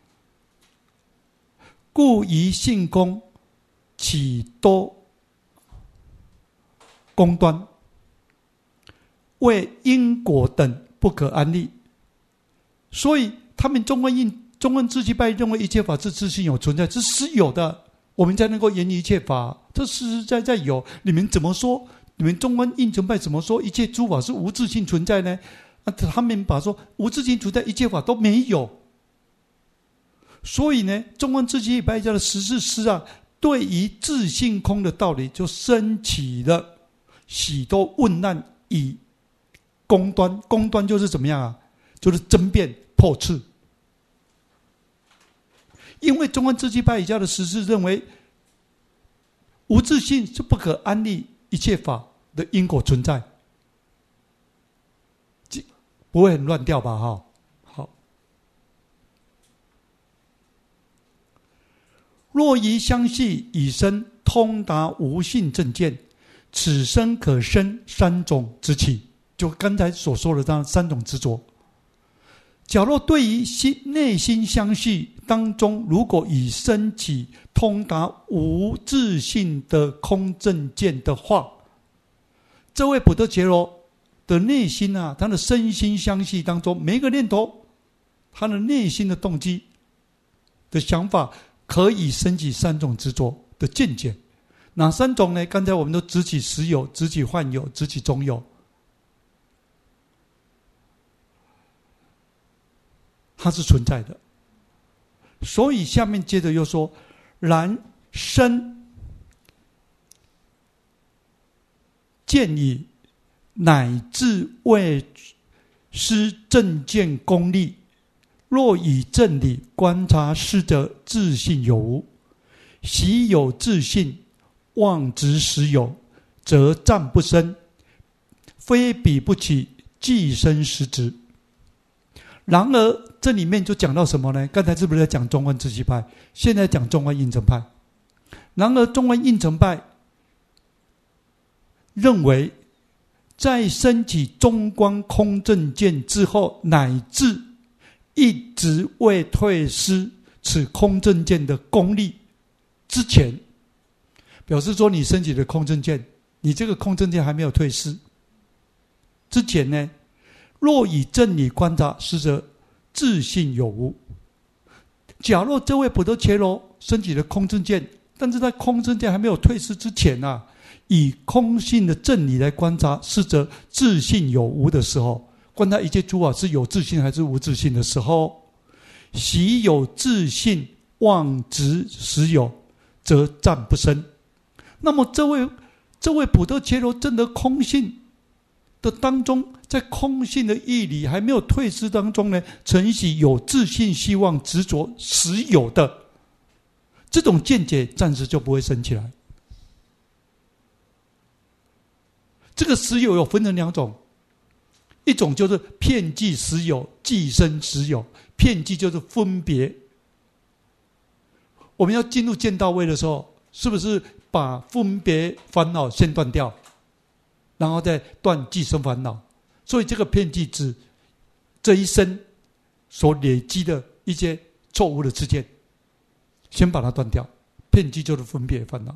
故以性空起多功端，为因果等不可安立。所以他们中观自性派认为一切法是自性有存在，是实有的，我们才能够言一切法，这实实在在有。你们怎么说？你们中观印证派怎么说一切诸法是无自性存在呢？他们把说无自性存在，一切法都没有。所以呢，中观自性派教的14师啊，对于自性空的道理就升起了许多问难以攻端。攻端就是怎么样啊？就是争辩破斥。因为中观自性派以下的14师认为无自性是不可安立一切法的因果存在，不会很乱掉吧？好，若宜相续以生通达无性正见，此生可生3种之起，就刚才所说的这3种执着。假若对于内心相续当中，如果已升起通达无自性的空正见的话，这位补特伽罗的内心啊，他的身心相续当中，每一个念头，他的内心的动机的想法，可以升起3种执着的见解。 哪三种呢？刚才我们都直起实有、直起幻有、直起中有，它是存在的。所以下面接着又说，然身见已，乃至未失正见功力，若以正理观察师者，自信有无，习有自信，妄执实有，则暂不生，非彼不起，即生实执。然而这里面就讲到什么呢？刚才是不是在讲中观自性派，现在讲中观应成派。然而中观应成派认为，在升起中观空正见之后，乃至一直未退失此空正见的功力之前，表示说你升起的空正见，你这个空正见还没有退失之前呢，若以正理观察师者，自信有无。假若这位普陀伽罗升起的空正见，但是在空正见还没有退失之前啊，以空性的正理来观察师者，自信有无的时候，观察一切诸法是有自信还是无自信的时候，习有自信，妄执实有，则暂不生。那么这位普陀伽罗证得空性的当中，在空性的义理还没有退失当中呢，承袭有自信、希望、执着、实有的这种见解，暂时就不会升起来。这个实有分成两种，一种就是遍计实有，计生实有。遍计就是分别。我们要进入见到位的时候，是不是把分别烦恼先断掉，然后再断计生烦恼？所以这个遍计指这一生所累积的一些错误的知见，先把它断掉。遍计就是分别烦恼。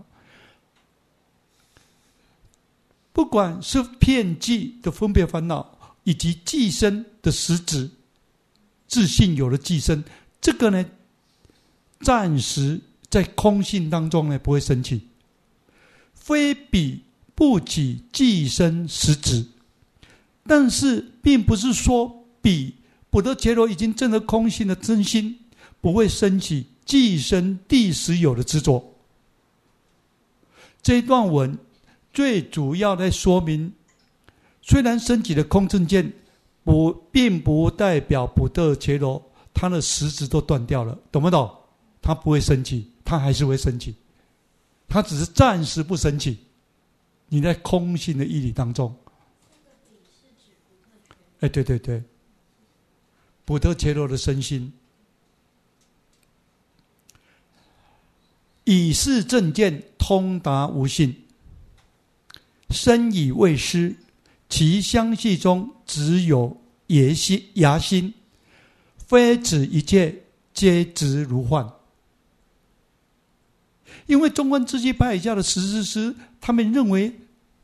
不管是遍计的分别烦恼，以及计生的实质，自信有了计生，这个呢，暂时在空性当中呢不会升起，非彼不起计生实质。但是并不是说彼普陀伽罗已经证得空性的真心，不会升起计生第实有的执着。这一段文最主要在说明，虽然升起的空正见并不代表普陀伽罗他的实质都断掉了，懂不懂？他不会升起，他还是会升起，他只是暂时不升起。你在空性的义理当中，对对对，普陀伽罗的身心以是正见通达无性，身已未失，其相续中只有牙心，非指一切皆执如幻。因为中观自性派以下的实施师，他们认为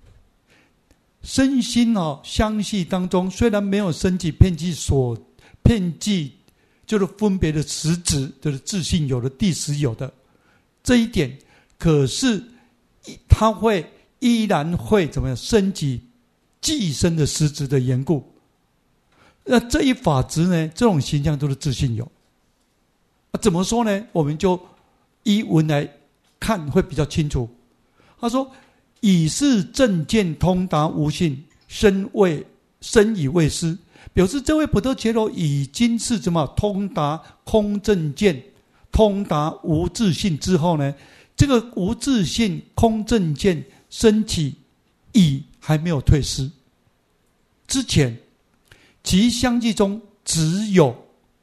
身心相续当中，虽然没有升起遍计就是分别的实质，就是自性有的第实有的这一点，可是它会依然会怎么样升起计生的实质的缘故。那这一法执呢，这种形象都是自性有。怎么说呢？我们就依文来看会比较清楚。他说，以是正见通达无性，身已未失，表示这位普陀伽罗已经是怎么通达空正见，通达无自性之后呢，这个无自性空正见升起已还没有退失之前，其相继中只有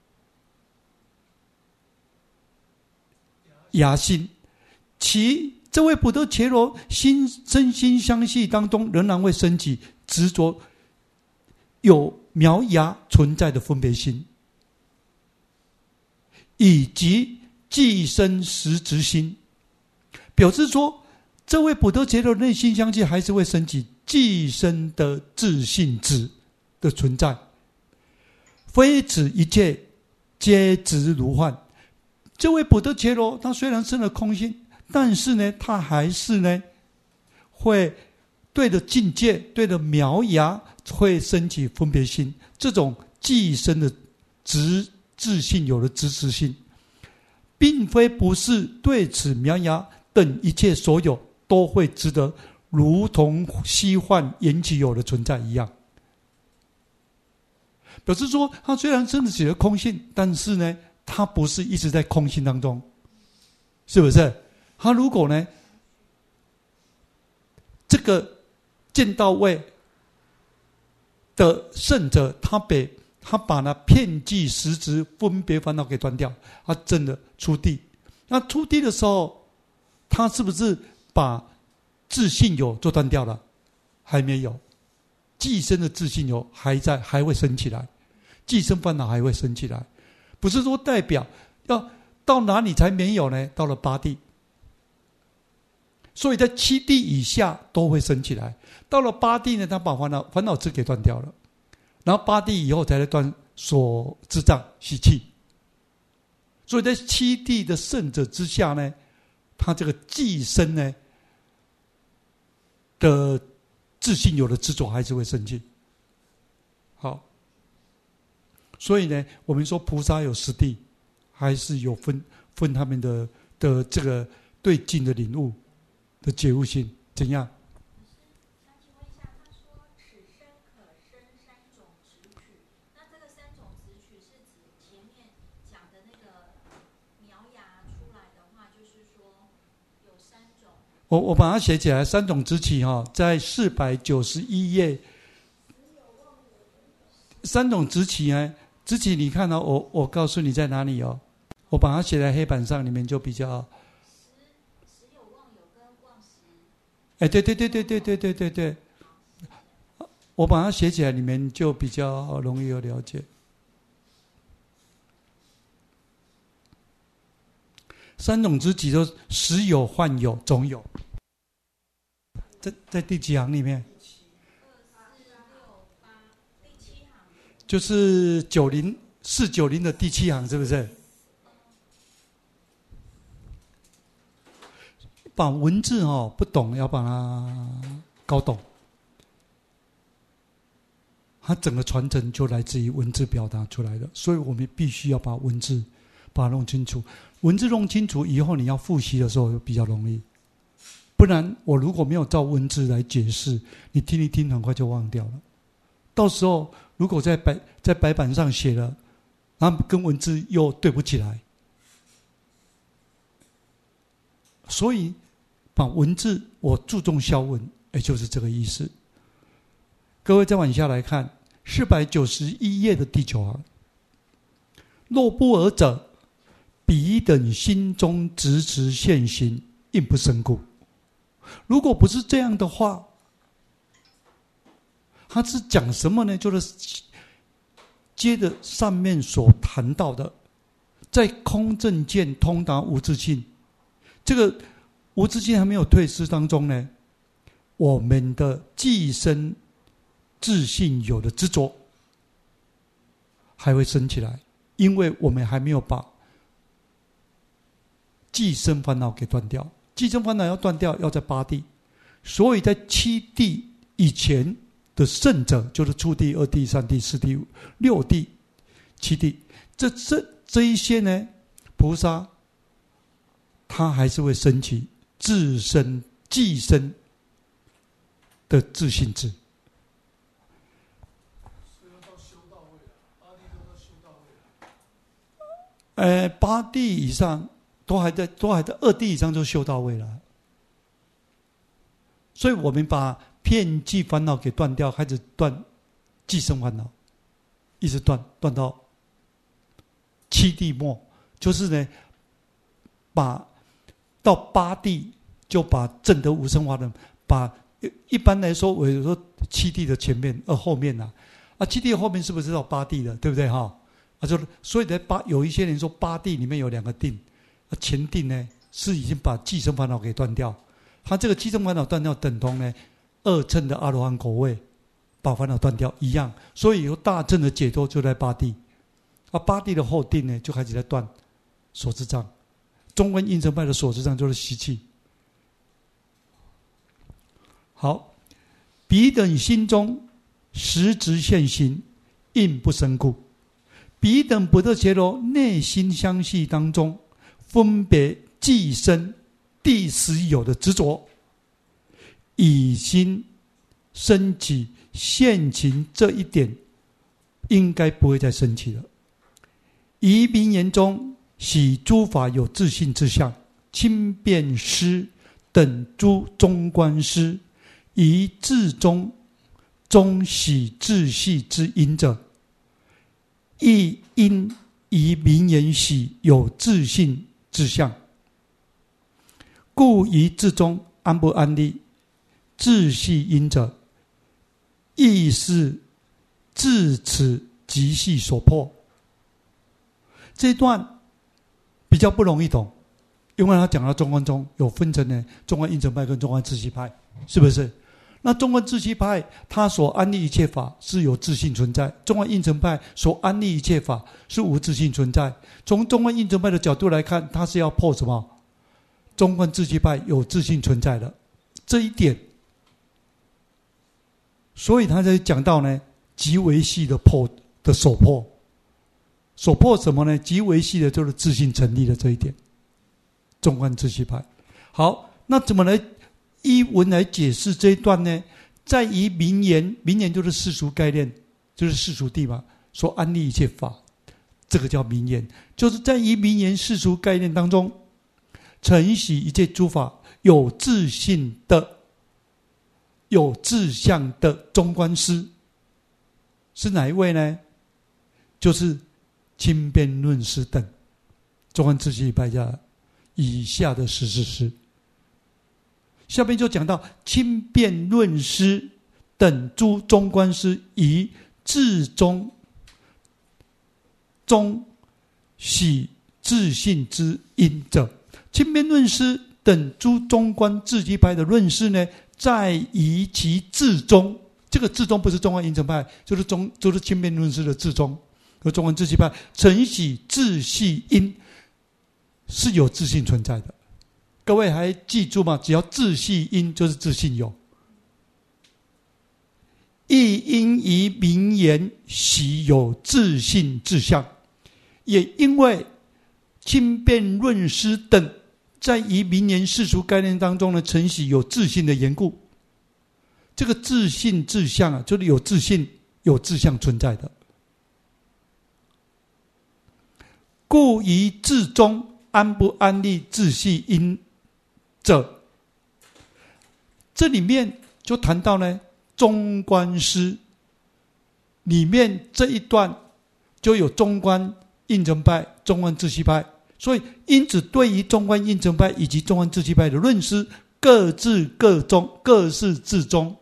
牙心，其这位普陀伽罗身心相续当中，仍然会升起执着有苗芽存在的分别心，以及计生实执心，表示说这位普陀伽罗内心相续还是会升起计生的自性执的存在，非指一切皆执如幻。这位普陀伽罗他虽然生了空性， 但是呢，他还是呢会对着境界，对着苗芽会升起分别心，这种寄生的自性有了执持心，并非不是对此苗芽等一切所有都会值得如同虚幻缘起有的存在一样。表示说，他虽然真的起了空性，但是呢，他不是一直在空性当中，是不是？他如果呢，这个见到位的圣者，他把那遍计实执分别烦恼给断掉，他真的出地。那出地的时候，他是不是把自信有就断掉了？还没有，寄生的自信有还在，还会升起来，寄生烦恼还会升起来。不是说代表要到哪里才没有呢？到了八地，所以在七地以下都会升起来。到了八地呢，他把烦恼支给断掉了，然后八地以后才来断所知障习气。所以在七地的圣者之下呢，他这个寄生呢的自信有的执着还是会升起。好，所以呢，我们说菩萨有十地，还是有分他们的这个对境的领悟的觉悟性怎样？ 想请问一下，他说此生可生三种执取，那这个三种执取是指前面讲的那个苗芽出来的话，就是说有三种。 我把它写起来，三种执取在491页。三种执取呢，执取你看我告诉你在哪里我把它写在黑板上，里面就比较。 实有妄有跟妄实。 对，我把它写起来，里面就比较容易有了解。三种执取都实有、幻有、总有，在第几行里面？就是490的第7行，是不是？把文字不懂，要把它搞懂。它整个传承就来自于文字表达出来的，所以我们必须要把文字把它弄清楚。文字弄清楚以后，你要复习的时候比较容易。不然我如果没有照文字来解释，你听一听很快就忘掉了。到时候如果在白板上写了，然后跟文字又对不起来，所以把文字我注重消文，就是这个意思。各位再往下来看491页的第9行，若不尔者，彼等心中执持现行，应不生故。如果不是这样的话，他是讲什么呢？就是接着上面所谈到的，在空正见通达无自性，这个无自性还没有退失当中呢，我们的寄生自性有的执着还会升起来，因为我们还没有把寄生烦恼给断掉。寄生烦恼要断掉，要在八地，所以在七地以前的圣者，就是初地、二地、三地、四地、六地、七地，这一些呢，菩萨他还是会升起自身寄生的自性智。八地以上都还在二地以上就修到位了。所以我们把遍计烦恼给断掉，开始断寄生烦恼，一直断到七地末，就是呢，把到八地就把证得无生法忍，把一般来说，我说七地的前面后面七地的后面是不是到八地的，对不对所以有一些人说八地里面有2个定，前定呢是已经把寄生烦恼给断掉，他这个寄生烦恼断掉，等同呢2乘的阿罗汉果位把烦恼断掉一样，所以有大乘的解脱就在八地，八地的后定呢就开始在断所知障， 中观应成派的所知上就是习气。好，彼等心中实质现行，应不生故。彼等不得揭露内心相续当中分别寄生第十有的执着，以心升起现情，这一点应该不会再升起了。于名言中喜诸法有自性之相，轻便师等诸中观师，于自中喜自系之因者，亦因于名言喜有自性之相，故于自中安不安立自系因者，亦是自此即系所破。这一段比较不容易懂，因为他讲到中观中有分成呢，中观应成派跟中观自系派，是不是？那中观自系派他所安立一切法是有自性存在，中观应成派所安立一切法是无自性存在。从中观应成派的角度来看，他是要破什么？中观自系派有自性存在的这一点，所以他在讲到呢极为细的破的所破。所破什么呢？极为细的就是自性成立的这一点。中观自系派。好，那怎么来依文来解释这一段呢？在于名言，名言就是世俗概念，就是世俗谛嘛，所安立一切法，这个叫名言。就是在于名言世俗概念当中，承袭一切诸法有自性的、有自相的中观师，是哪一位呢？就是轻便论师等中观自系派下以下的14师。下面就讲到轻便论师等诸中观师，以自中喜自性之因者。轻便论师等诸中观自系派的论师呢，在于其自中，这个自中不是中观应成派，就是轻便论师的自中和中观自系派承袭自系因是有自性存在的。各位还记住吗？只要自系因就是自性有。亦因于名言喜有自性自相，也因为轻便论师等在于名言世俗概念当中呢，承袭有自性的缘故。这个自性自相啊，就是有自性有自相存在的。故于自中安不安立自系因者，这里面就谈到呢中观师里面这一段就有中观应成派、中观自系派，所以因此对于中观应成派以及中观自系派的论师各自各中，各是自中，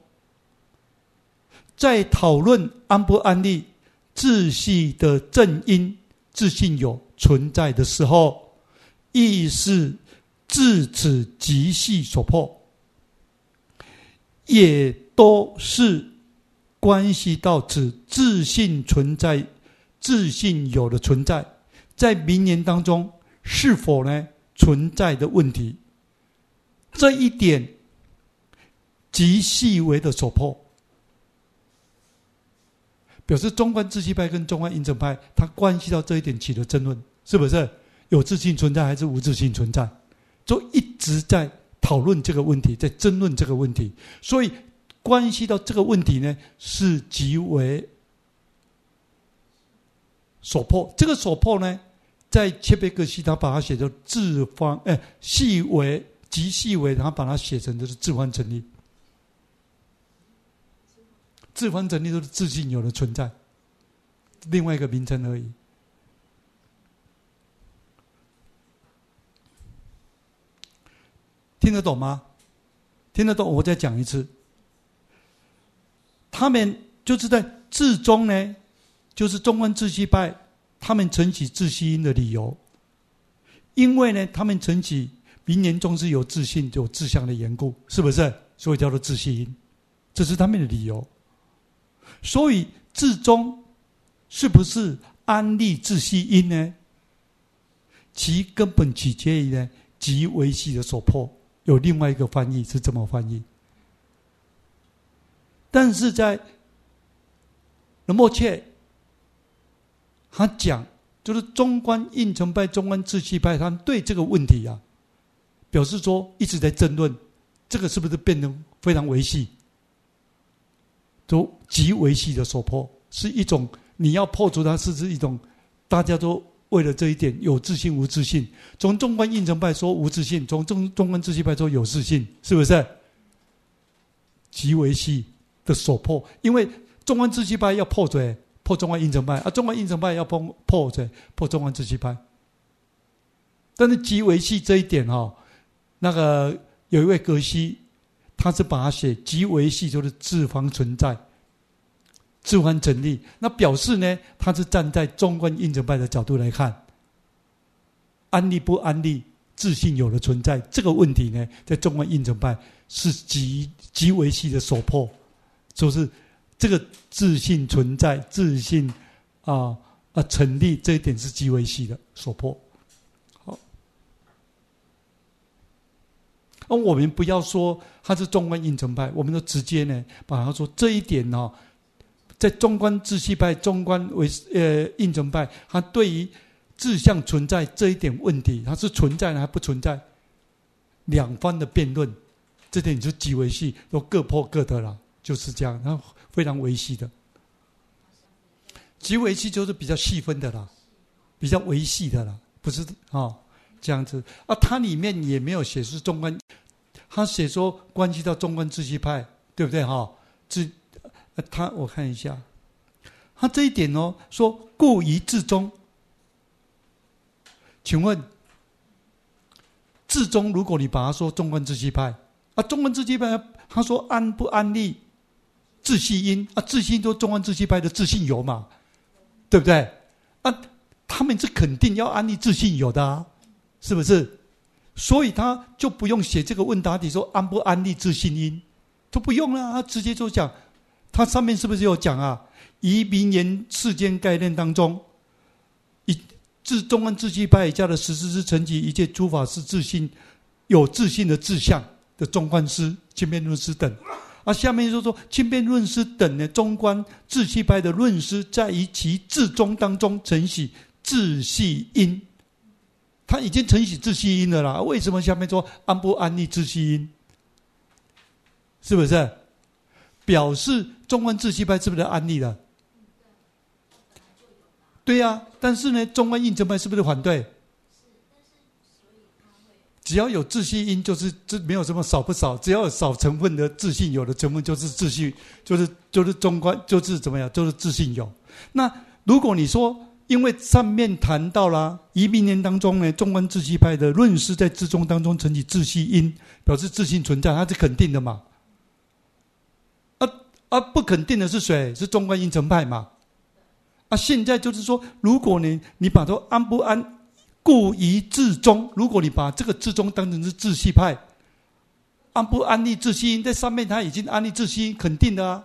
在讨论安不安立自系的正因自性有存在的时候，亦是自此即系所破，也都是关系到此自性存在、自性有的存在，在名言当中是否呢存在的问题。这一点极细微的所破，表示中观自系派跟中观应成派，它关系到这一点起了争论，是不是有自性存在还是无自性存在？就一直在讨论这个问题，在争论这个问题，所以关系到这个问题呢，是极为所破。这个所破呢，在切贝格西他把它写成自方，细微极细微，他把它写成就是自方成立。自方成立都是自性有的存在，另外一个名称而已。听得懂吗？听得懂，我再讲一次。他们就是在自中呢，就是中观自系派，他们承起自系因的理由，因为呢，他们承起名言中是有自性、有自相的缘故，是不是？所以叫做自系因，这是他们的理由。所以自中是不是安立自系因呢？ 其根本起结于呢，即维系的所破。有另外一个翻译是这么翻译，但是在仁波切他讲，就是中观应成派、中观智系派，他们对这个问题啊，表示说一直在争论，这个是不是变得非常维系，都极维系的所破，是一种你要破除它，是一种大家都为了这一点有自信无自信。从中观应成派说无自信，从中观智系派说有自信，是不是？极维系的所破，因为中观智系派要破嘴。破中观应成派啊，中观应成派要破中观智系派，但是极维系这一点那个有一位格西，他是把它写极维系就是自方存在，自方成立，那表示呢，他是站在中观应成派的角度来看，安立不安立，自信有的存在这个问题呢，在中观应成派是极维系的所破，就是这个自信存在、自信成立这一点是极维系的所破。好，我们不要说它是中观应成派，我们就直接呢把它说这一点在中观智系派、中观应成派，它对于自相存在这一点问题，它是存在还不存在，两方的辩论，这点就极维系，都各破各的了，就是这样，然后非常维系的。极维系就是比较细分的啦，比较维系的啦，不是这样子啊。它里面也没有写是中观，他写说关系到中观智系派，对不对我看一下，他这一点说故于至中，请问至中，如果你把它说中观智系派啊，中观智系派他说安不安立自系因啊，自系因都中观智系派的自信有嘛，对不对啊？他们是肯定要安立自信有的是不是？所以他就不用写这个问答题说安不安立自信因，都不用了，他直接就讲，他上面是不是有讲啊？以名言世间概念当中，自中观智系派以下的实施之成绩，一切诸法是自信，有自信的志向的中观师、轻便论师等。下面就说轻便论师等呢，中观智系派的论师，在于其自中当中承许自系因，他已经承许自系因了啦。为什么下面说安不安立自系因？是不是表示中观智系派是不是安立了？对呀，但是呢，中观应成派是不是反对？只要有自信因，就是没有什么少不少，只要有少成分的自信有的成分就是自信，就是中观，就是怎么样，就是自信有。那如果你说，因为上面谈到了一名言当中呢，中观智系派的论师在自中当中承起自信因，表示自信存在，它是肯定的嘛。不肯定的是谁？是中观应成派嘛。现在就是说，如果你把它安不安故于自中，如果你把这个自中当成是智系派，安不安立自系因，在上面他已经安立自系因，肯定的啊。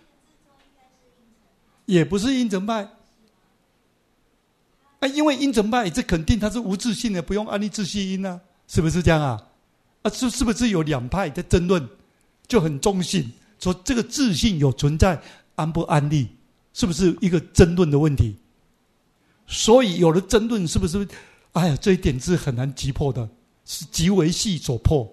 也不是应成派因为应成派也是肯定他是无自信的，不用安立自系因啊，是不是这样啊？是不是有两派在争论，就很中性，说这个自信有存在，安不安立，是不是一个争论的问题？所以有了争论，是不是？这一点是很难击破的，是极为细所破。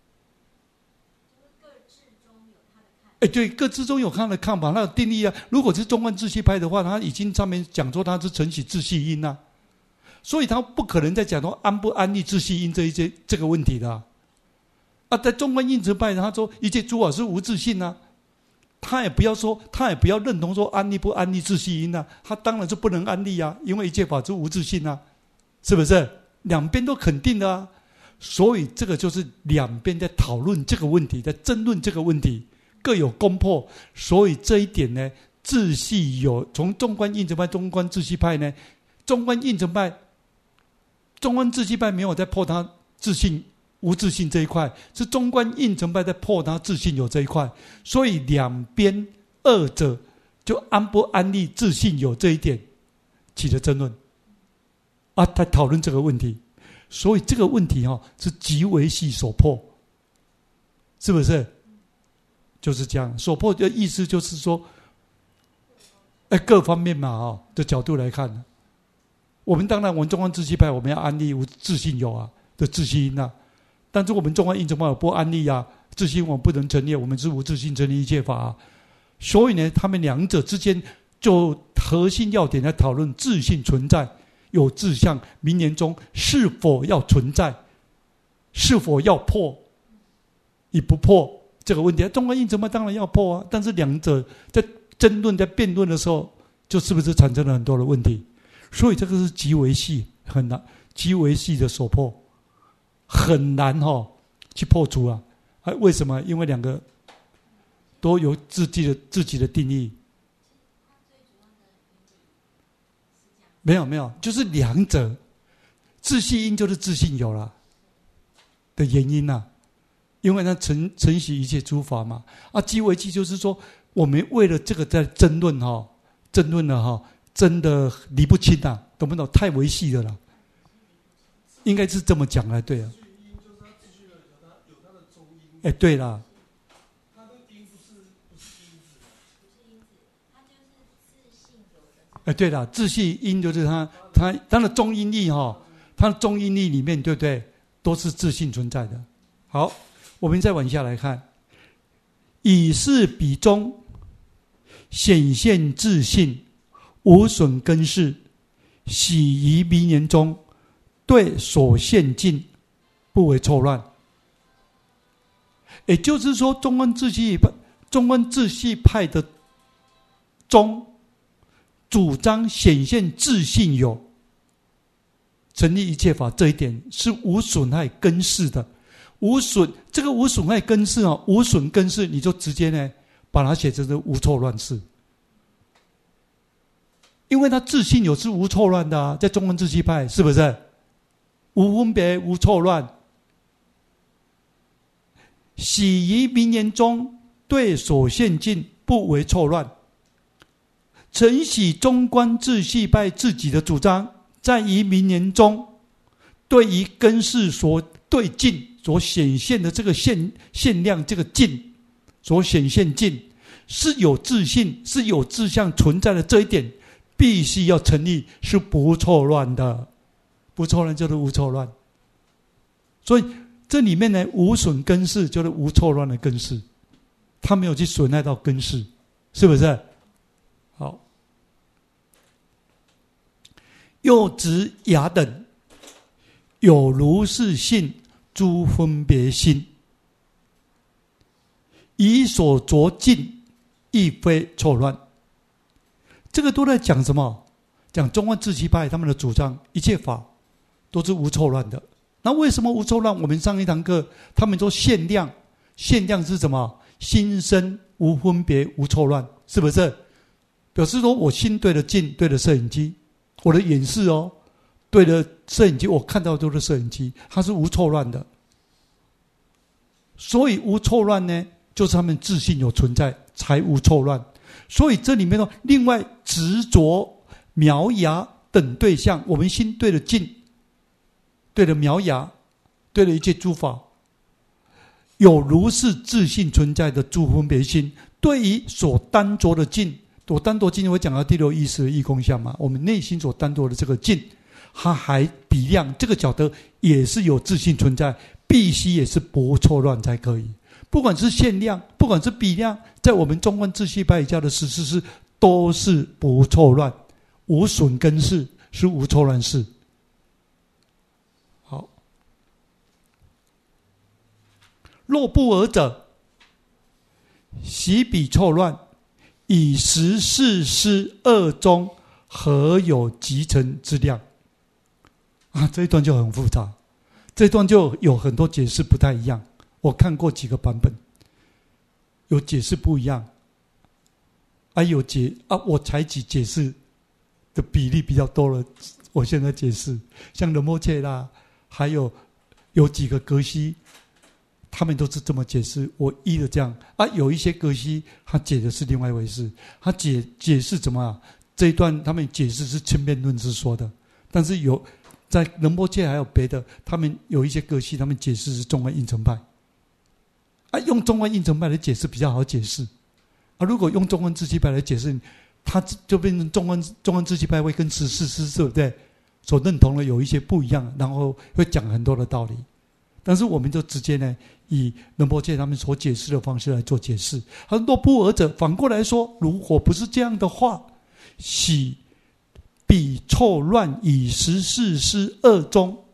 对，各自中有他的看法，那个定义啊。如果是中观智系派的话，他已经上面讲说他是承许自系因所以他不可能再讲说安不安立自系因这个问题的在中观应成派，他说一切诸法是无自性他也不要认同说安立不安立自系因他当然是不能安立因为一切法是无自性是不是？两边都肯定的所以这个就是两边在讨论这个问题，在争论这个问题，各有攻破。所以这一点呢，自系有从中观应成派、中观智系派呢，中观应成派、中观智系派没有在破他自信无自信这一块，是中观应成派在破他自信有这一块。所以两边二者就安不安立自信有这一点起了争论在讨论这个问题，所以这个问题是极为系所破，是不是？就是这样，所破的意思就是说，各方面嘛的角度来看，我们当然我们中观自系派我们要安立无自性有的自性因但是我们中观印宗派不安立自性我们不能成立，我们是无自性成立一切法所以呢，他们两者之间就核心要点来讨论自性存在有志向名言中是否要存在，是否要破，以不破这个问题，中观印宗派当然要破但是两者在争论在辩论的时候，就是不是产生了很多的问题？所以这个是极为细很难，极为细的所破，很难去破除为什么？因为两个都有自己的定义。没有，就是两者，自性因就是自性有了的原因因为它承袭一切诸法嘛极为细就是说，我们为了这个在争论了真的理不清懂不懂？太维系了啦，应该是这么讲才对对啦。 它的因不是因子它就是自性有的。 对啦，自性因就是它的中因力它的中因力里面，对不对？都是自性存在的。好，我们再往下来看，以是彼中显现自性，无损根事，喜于名言中，对所现境不为错乱。也就是说，中观自系派的中主张显现自性有，成立一切法，这一点是无损害根事的。这个无损害根事无损根事，你就直接呢把它写成是无错乱事，因为它自性有是无错乱的在中观自系派是不是？无分别无错乱。喜于名言中，对所现境不为错乱。承袭中观自系派自己的主张，在于名言中，对于根事所对境所显现的这个现量，这个境所显现境是有自性，是有志向存在的，这一点必须要成立，是不错乱的。不错乱就是无错乱，所以这里面呢，无损根事就是无错乱的根事，他没有去损害到根事，是不是？好，又指雅等有如是性诸分别心，以所着境亦非错乱。这个都在讲什么？讲中观自系派他们的主张，一切法都是无错乱的。那为什么无错乱？我们上一堂课他们说限量，限量是什么？心生无分别无错乱，是不是？表示说我心对着镜，对着摄影机，我的眼视对着摄影机，我看到都是摄影机，它是无错乱的。所以无错乱呢，就是他们自信有存在，才无错乱。所以这里面呢，另外执着苗芽等对象，我们心对着镜，对着苗芽，对着一切诸法，有如是自性存在的诸分别心，对于所单着的境，所单着境我讲到第六意识的义空相嘛，我们内心所单着的这个境，它还比量这个角得也是有自性存在，必须也是不错乱才可以。不管是限量，不管是比量，在我们中观自系派教的实事是都是不错乱，无损根事，是无错乱事。好，若不尔者，习彼错乱，以实事师二中何有集成之量？这一段就很复杂，这一段就有很多解释不太一样。我看过几个版本，有解释不一样，我采取解释的比例比较多了。我现在解释，像仁波切啦，还有几个格西，他们都是这么解释。我依着这样有一些格西他解的是另外一回事，他解释怎么这一段他们解释是千遍论师说的，但是在仁波切还有别的，他们有一些个系，他们解释是中观应成派。用中观应成派来解释比较好解释。如果用中观自气派来解释，它就变成中观自气派会跟十四师对不对？所认同的有一些不一样，然后会讲很多的道理。但是我们就直接呢，以仁波切他们所解释的方式来做解释。他说：若不尔者，反过来说，如果不是这样的话，喜彼错乱以十四师二中，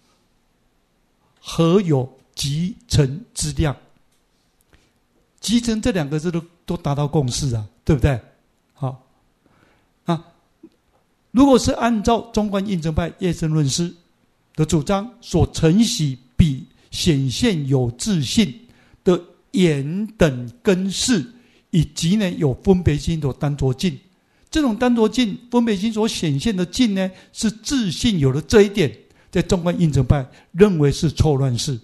何有集成之量？集成这两个字都达到共识啊，对不对？好如果是按照中观应成派叶深论师的主张所承袭比显现有自性的言等根式，以及呢有分别心所单着境，这种单着境分别心所显现的境呢，是自性有了这一点，在中观应成派认为是错乱世。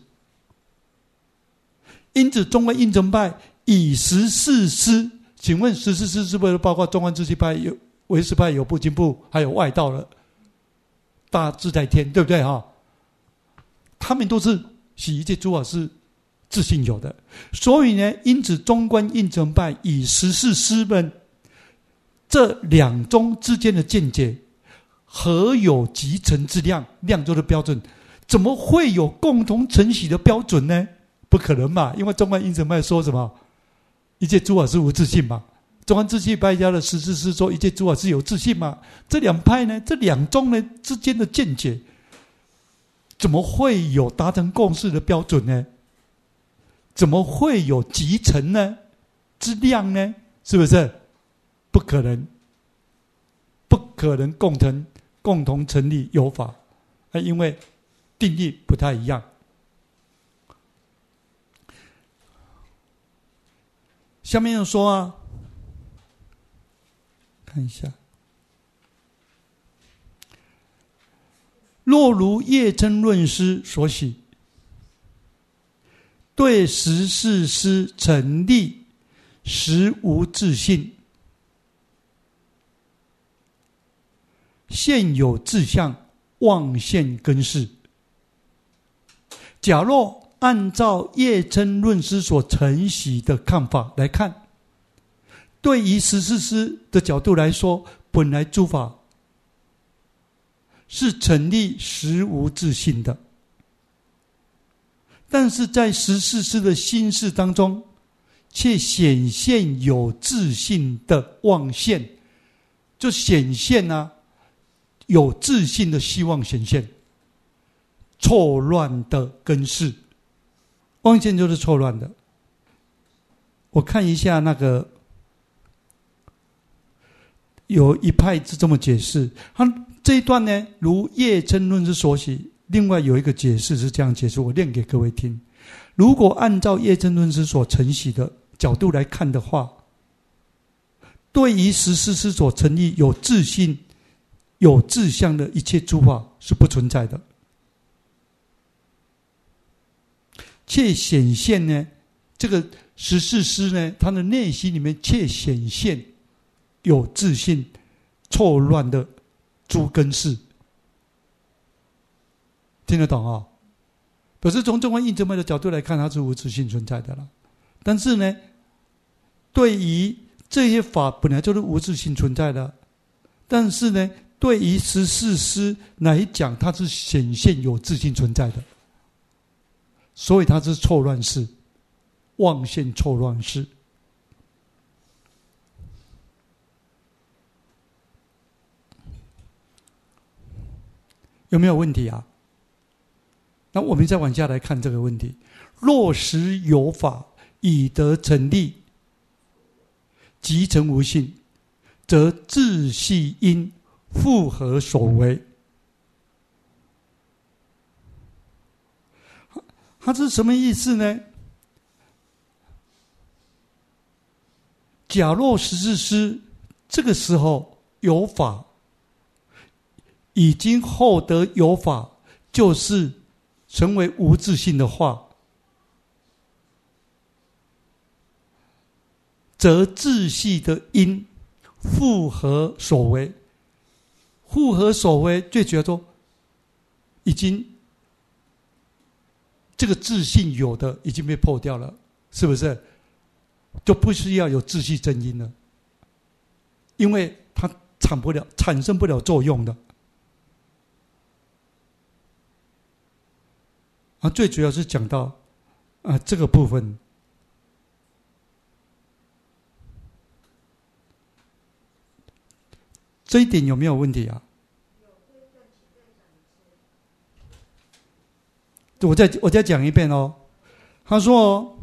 因此中观应成派以十四师，请问十四师是不是包括中观自气派、唯识派、有部经部还有外道了大自在天，对不对他们都是洗一切诸法是自性有的。所以呢，因此中观应成派以十四师们这两宗之间的见解，何有集成之量？量就是标准，怎么会有共同承袭的标准呢？不可能嘛，因为中观应成派说什么？一切诸法是无自性嘛。中观自气派家的十四师说一切诸法是有自性嘛。这两派呢，这两宗呢之间的见解，怎么会有达成共识的标准呢？怎么会有集成呢？之量呢？是不是？不可能，不可能共同成立有法，因为定义不太一样。下面又说看一下，若如叶真论师所喜，对十四师成立实无自性，现有志向，妄现根式。假若按照叶真论师所承袭的看法来看，对于十四师的角度来说，本来诸法是成立实无自性的，但是在十四师的心事当中，却显现有自性的妄现，就显现有自性的希望显现，错乱的根式。妄现就是错乱的。我看一下那个，有一派是这么解释，他这一段呢，如叶真论之所喜。另外有一个解释是这样解释，我念给各位听。如果按照叶真论之所承袭的角度来看的话，对于十四师所成立有自性、有志向的一切诸法是不存在的，却显现呢，这个十四师呢，他的内心里面却显现有自性错乱的诸根式。听得懂可是从中观应成派的角度来看，它是无自性存在的了。但是呢，对于这些法本来就是无自性存在的，但是呢，对于十四师来讲，它是显现有自性存在的，所以它是错乱世，妄现错乱世。有没有问题那我们再往下来看这个问题：若实有法以得成立，即成无性，则自系因复何所为？它是什么意思呢？假若十四师这个时候有法，已经获得有法，就是成为无自性的话，则自系的因复何所为？复何所为？最主要说， 已经这个自性有的已经被破掉了，是不是？就不需要有自性真因了，因为它产生不了作用的。最主要是讲到这个部分。这一点有没有问题啊？我再讲一遍哦。他说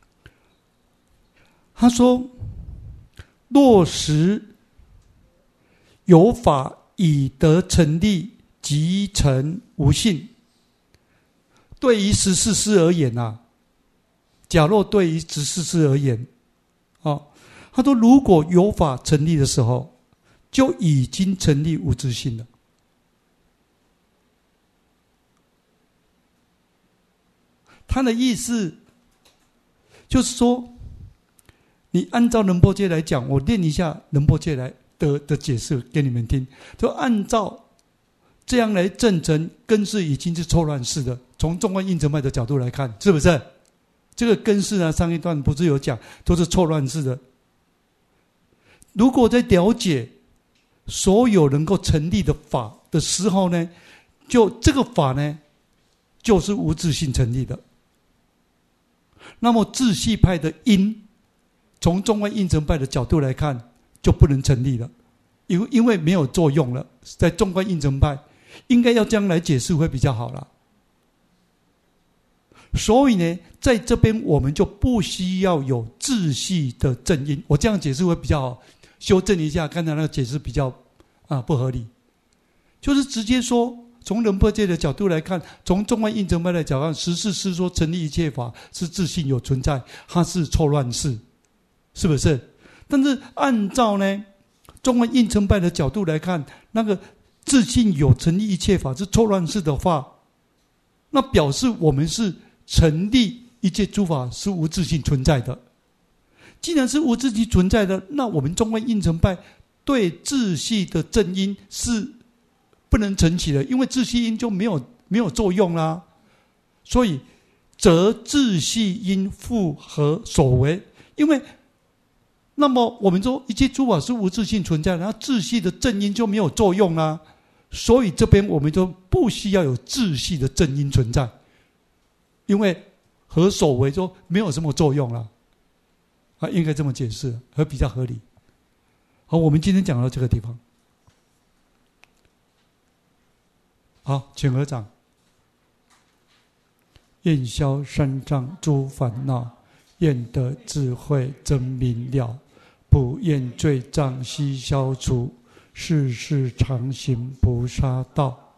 落实有法以得成立，即成无性。对于十四师而言啊，假若对于十四师而言，他说如果有法成立的时候，就已经成立无自性了。他的意思就是说，你按照仁波切来讲，我念一下仁波切来的解释给你们听。就按照这样来证成根式已经是错乱式的，从中观应成派的角度来看，是不是？这个根式呢，上一段不是有讲，都是错乱式的。如果在了解所有能够成立的法的时候呢，就这个法呢，就是无自性成立的。那么自系派的因，从中观应成派的角度来看，就不能成立了，因为没有作用了。在中观应成派，应该要这样来解释会比较好了。所以呢，在这边我们就不需要有自系的正因，我这样解释会比较好。修正一下刚才那个解释比较不合理，就是直接说从仁波切的角度来看，从中观应成派的角度看，十四师说成立一切法是自性有存在，它是错乱式，是不是？但是按照呢中观应成派的角度来看，那个自性有成立一切法是错乱式的话，那表示我们是成立一切诸法是无自性存在的。既然是无自性存在的，那我们中观应成派对自系的正因是不能成起的，因为自系因就没有作用啦。所以则自系因复何所为？因为那么我们说一切诸法是无自性存在的，然后自系的正因就没有作用啦。所以这边我们就不需要有自系的正因存在，因为何所为就没有什么作用了。应该这么解释会比较合理。好，我们今天讲到这个地方。好，请合掌。愿消三障诸烦恼，愿得智慧真明了，不愿罪障悉消除，世世常行菩萨道。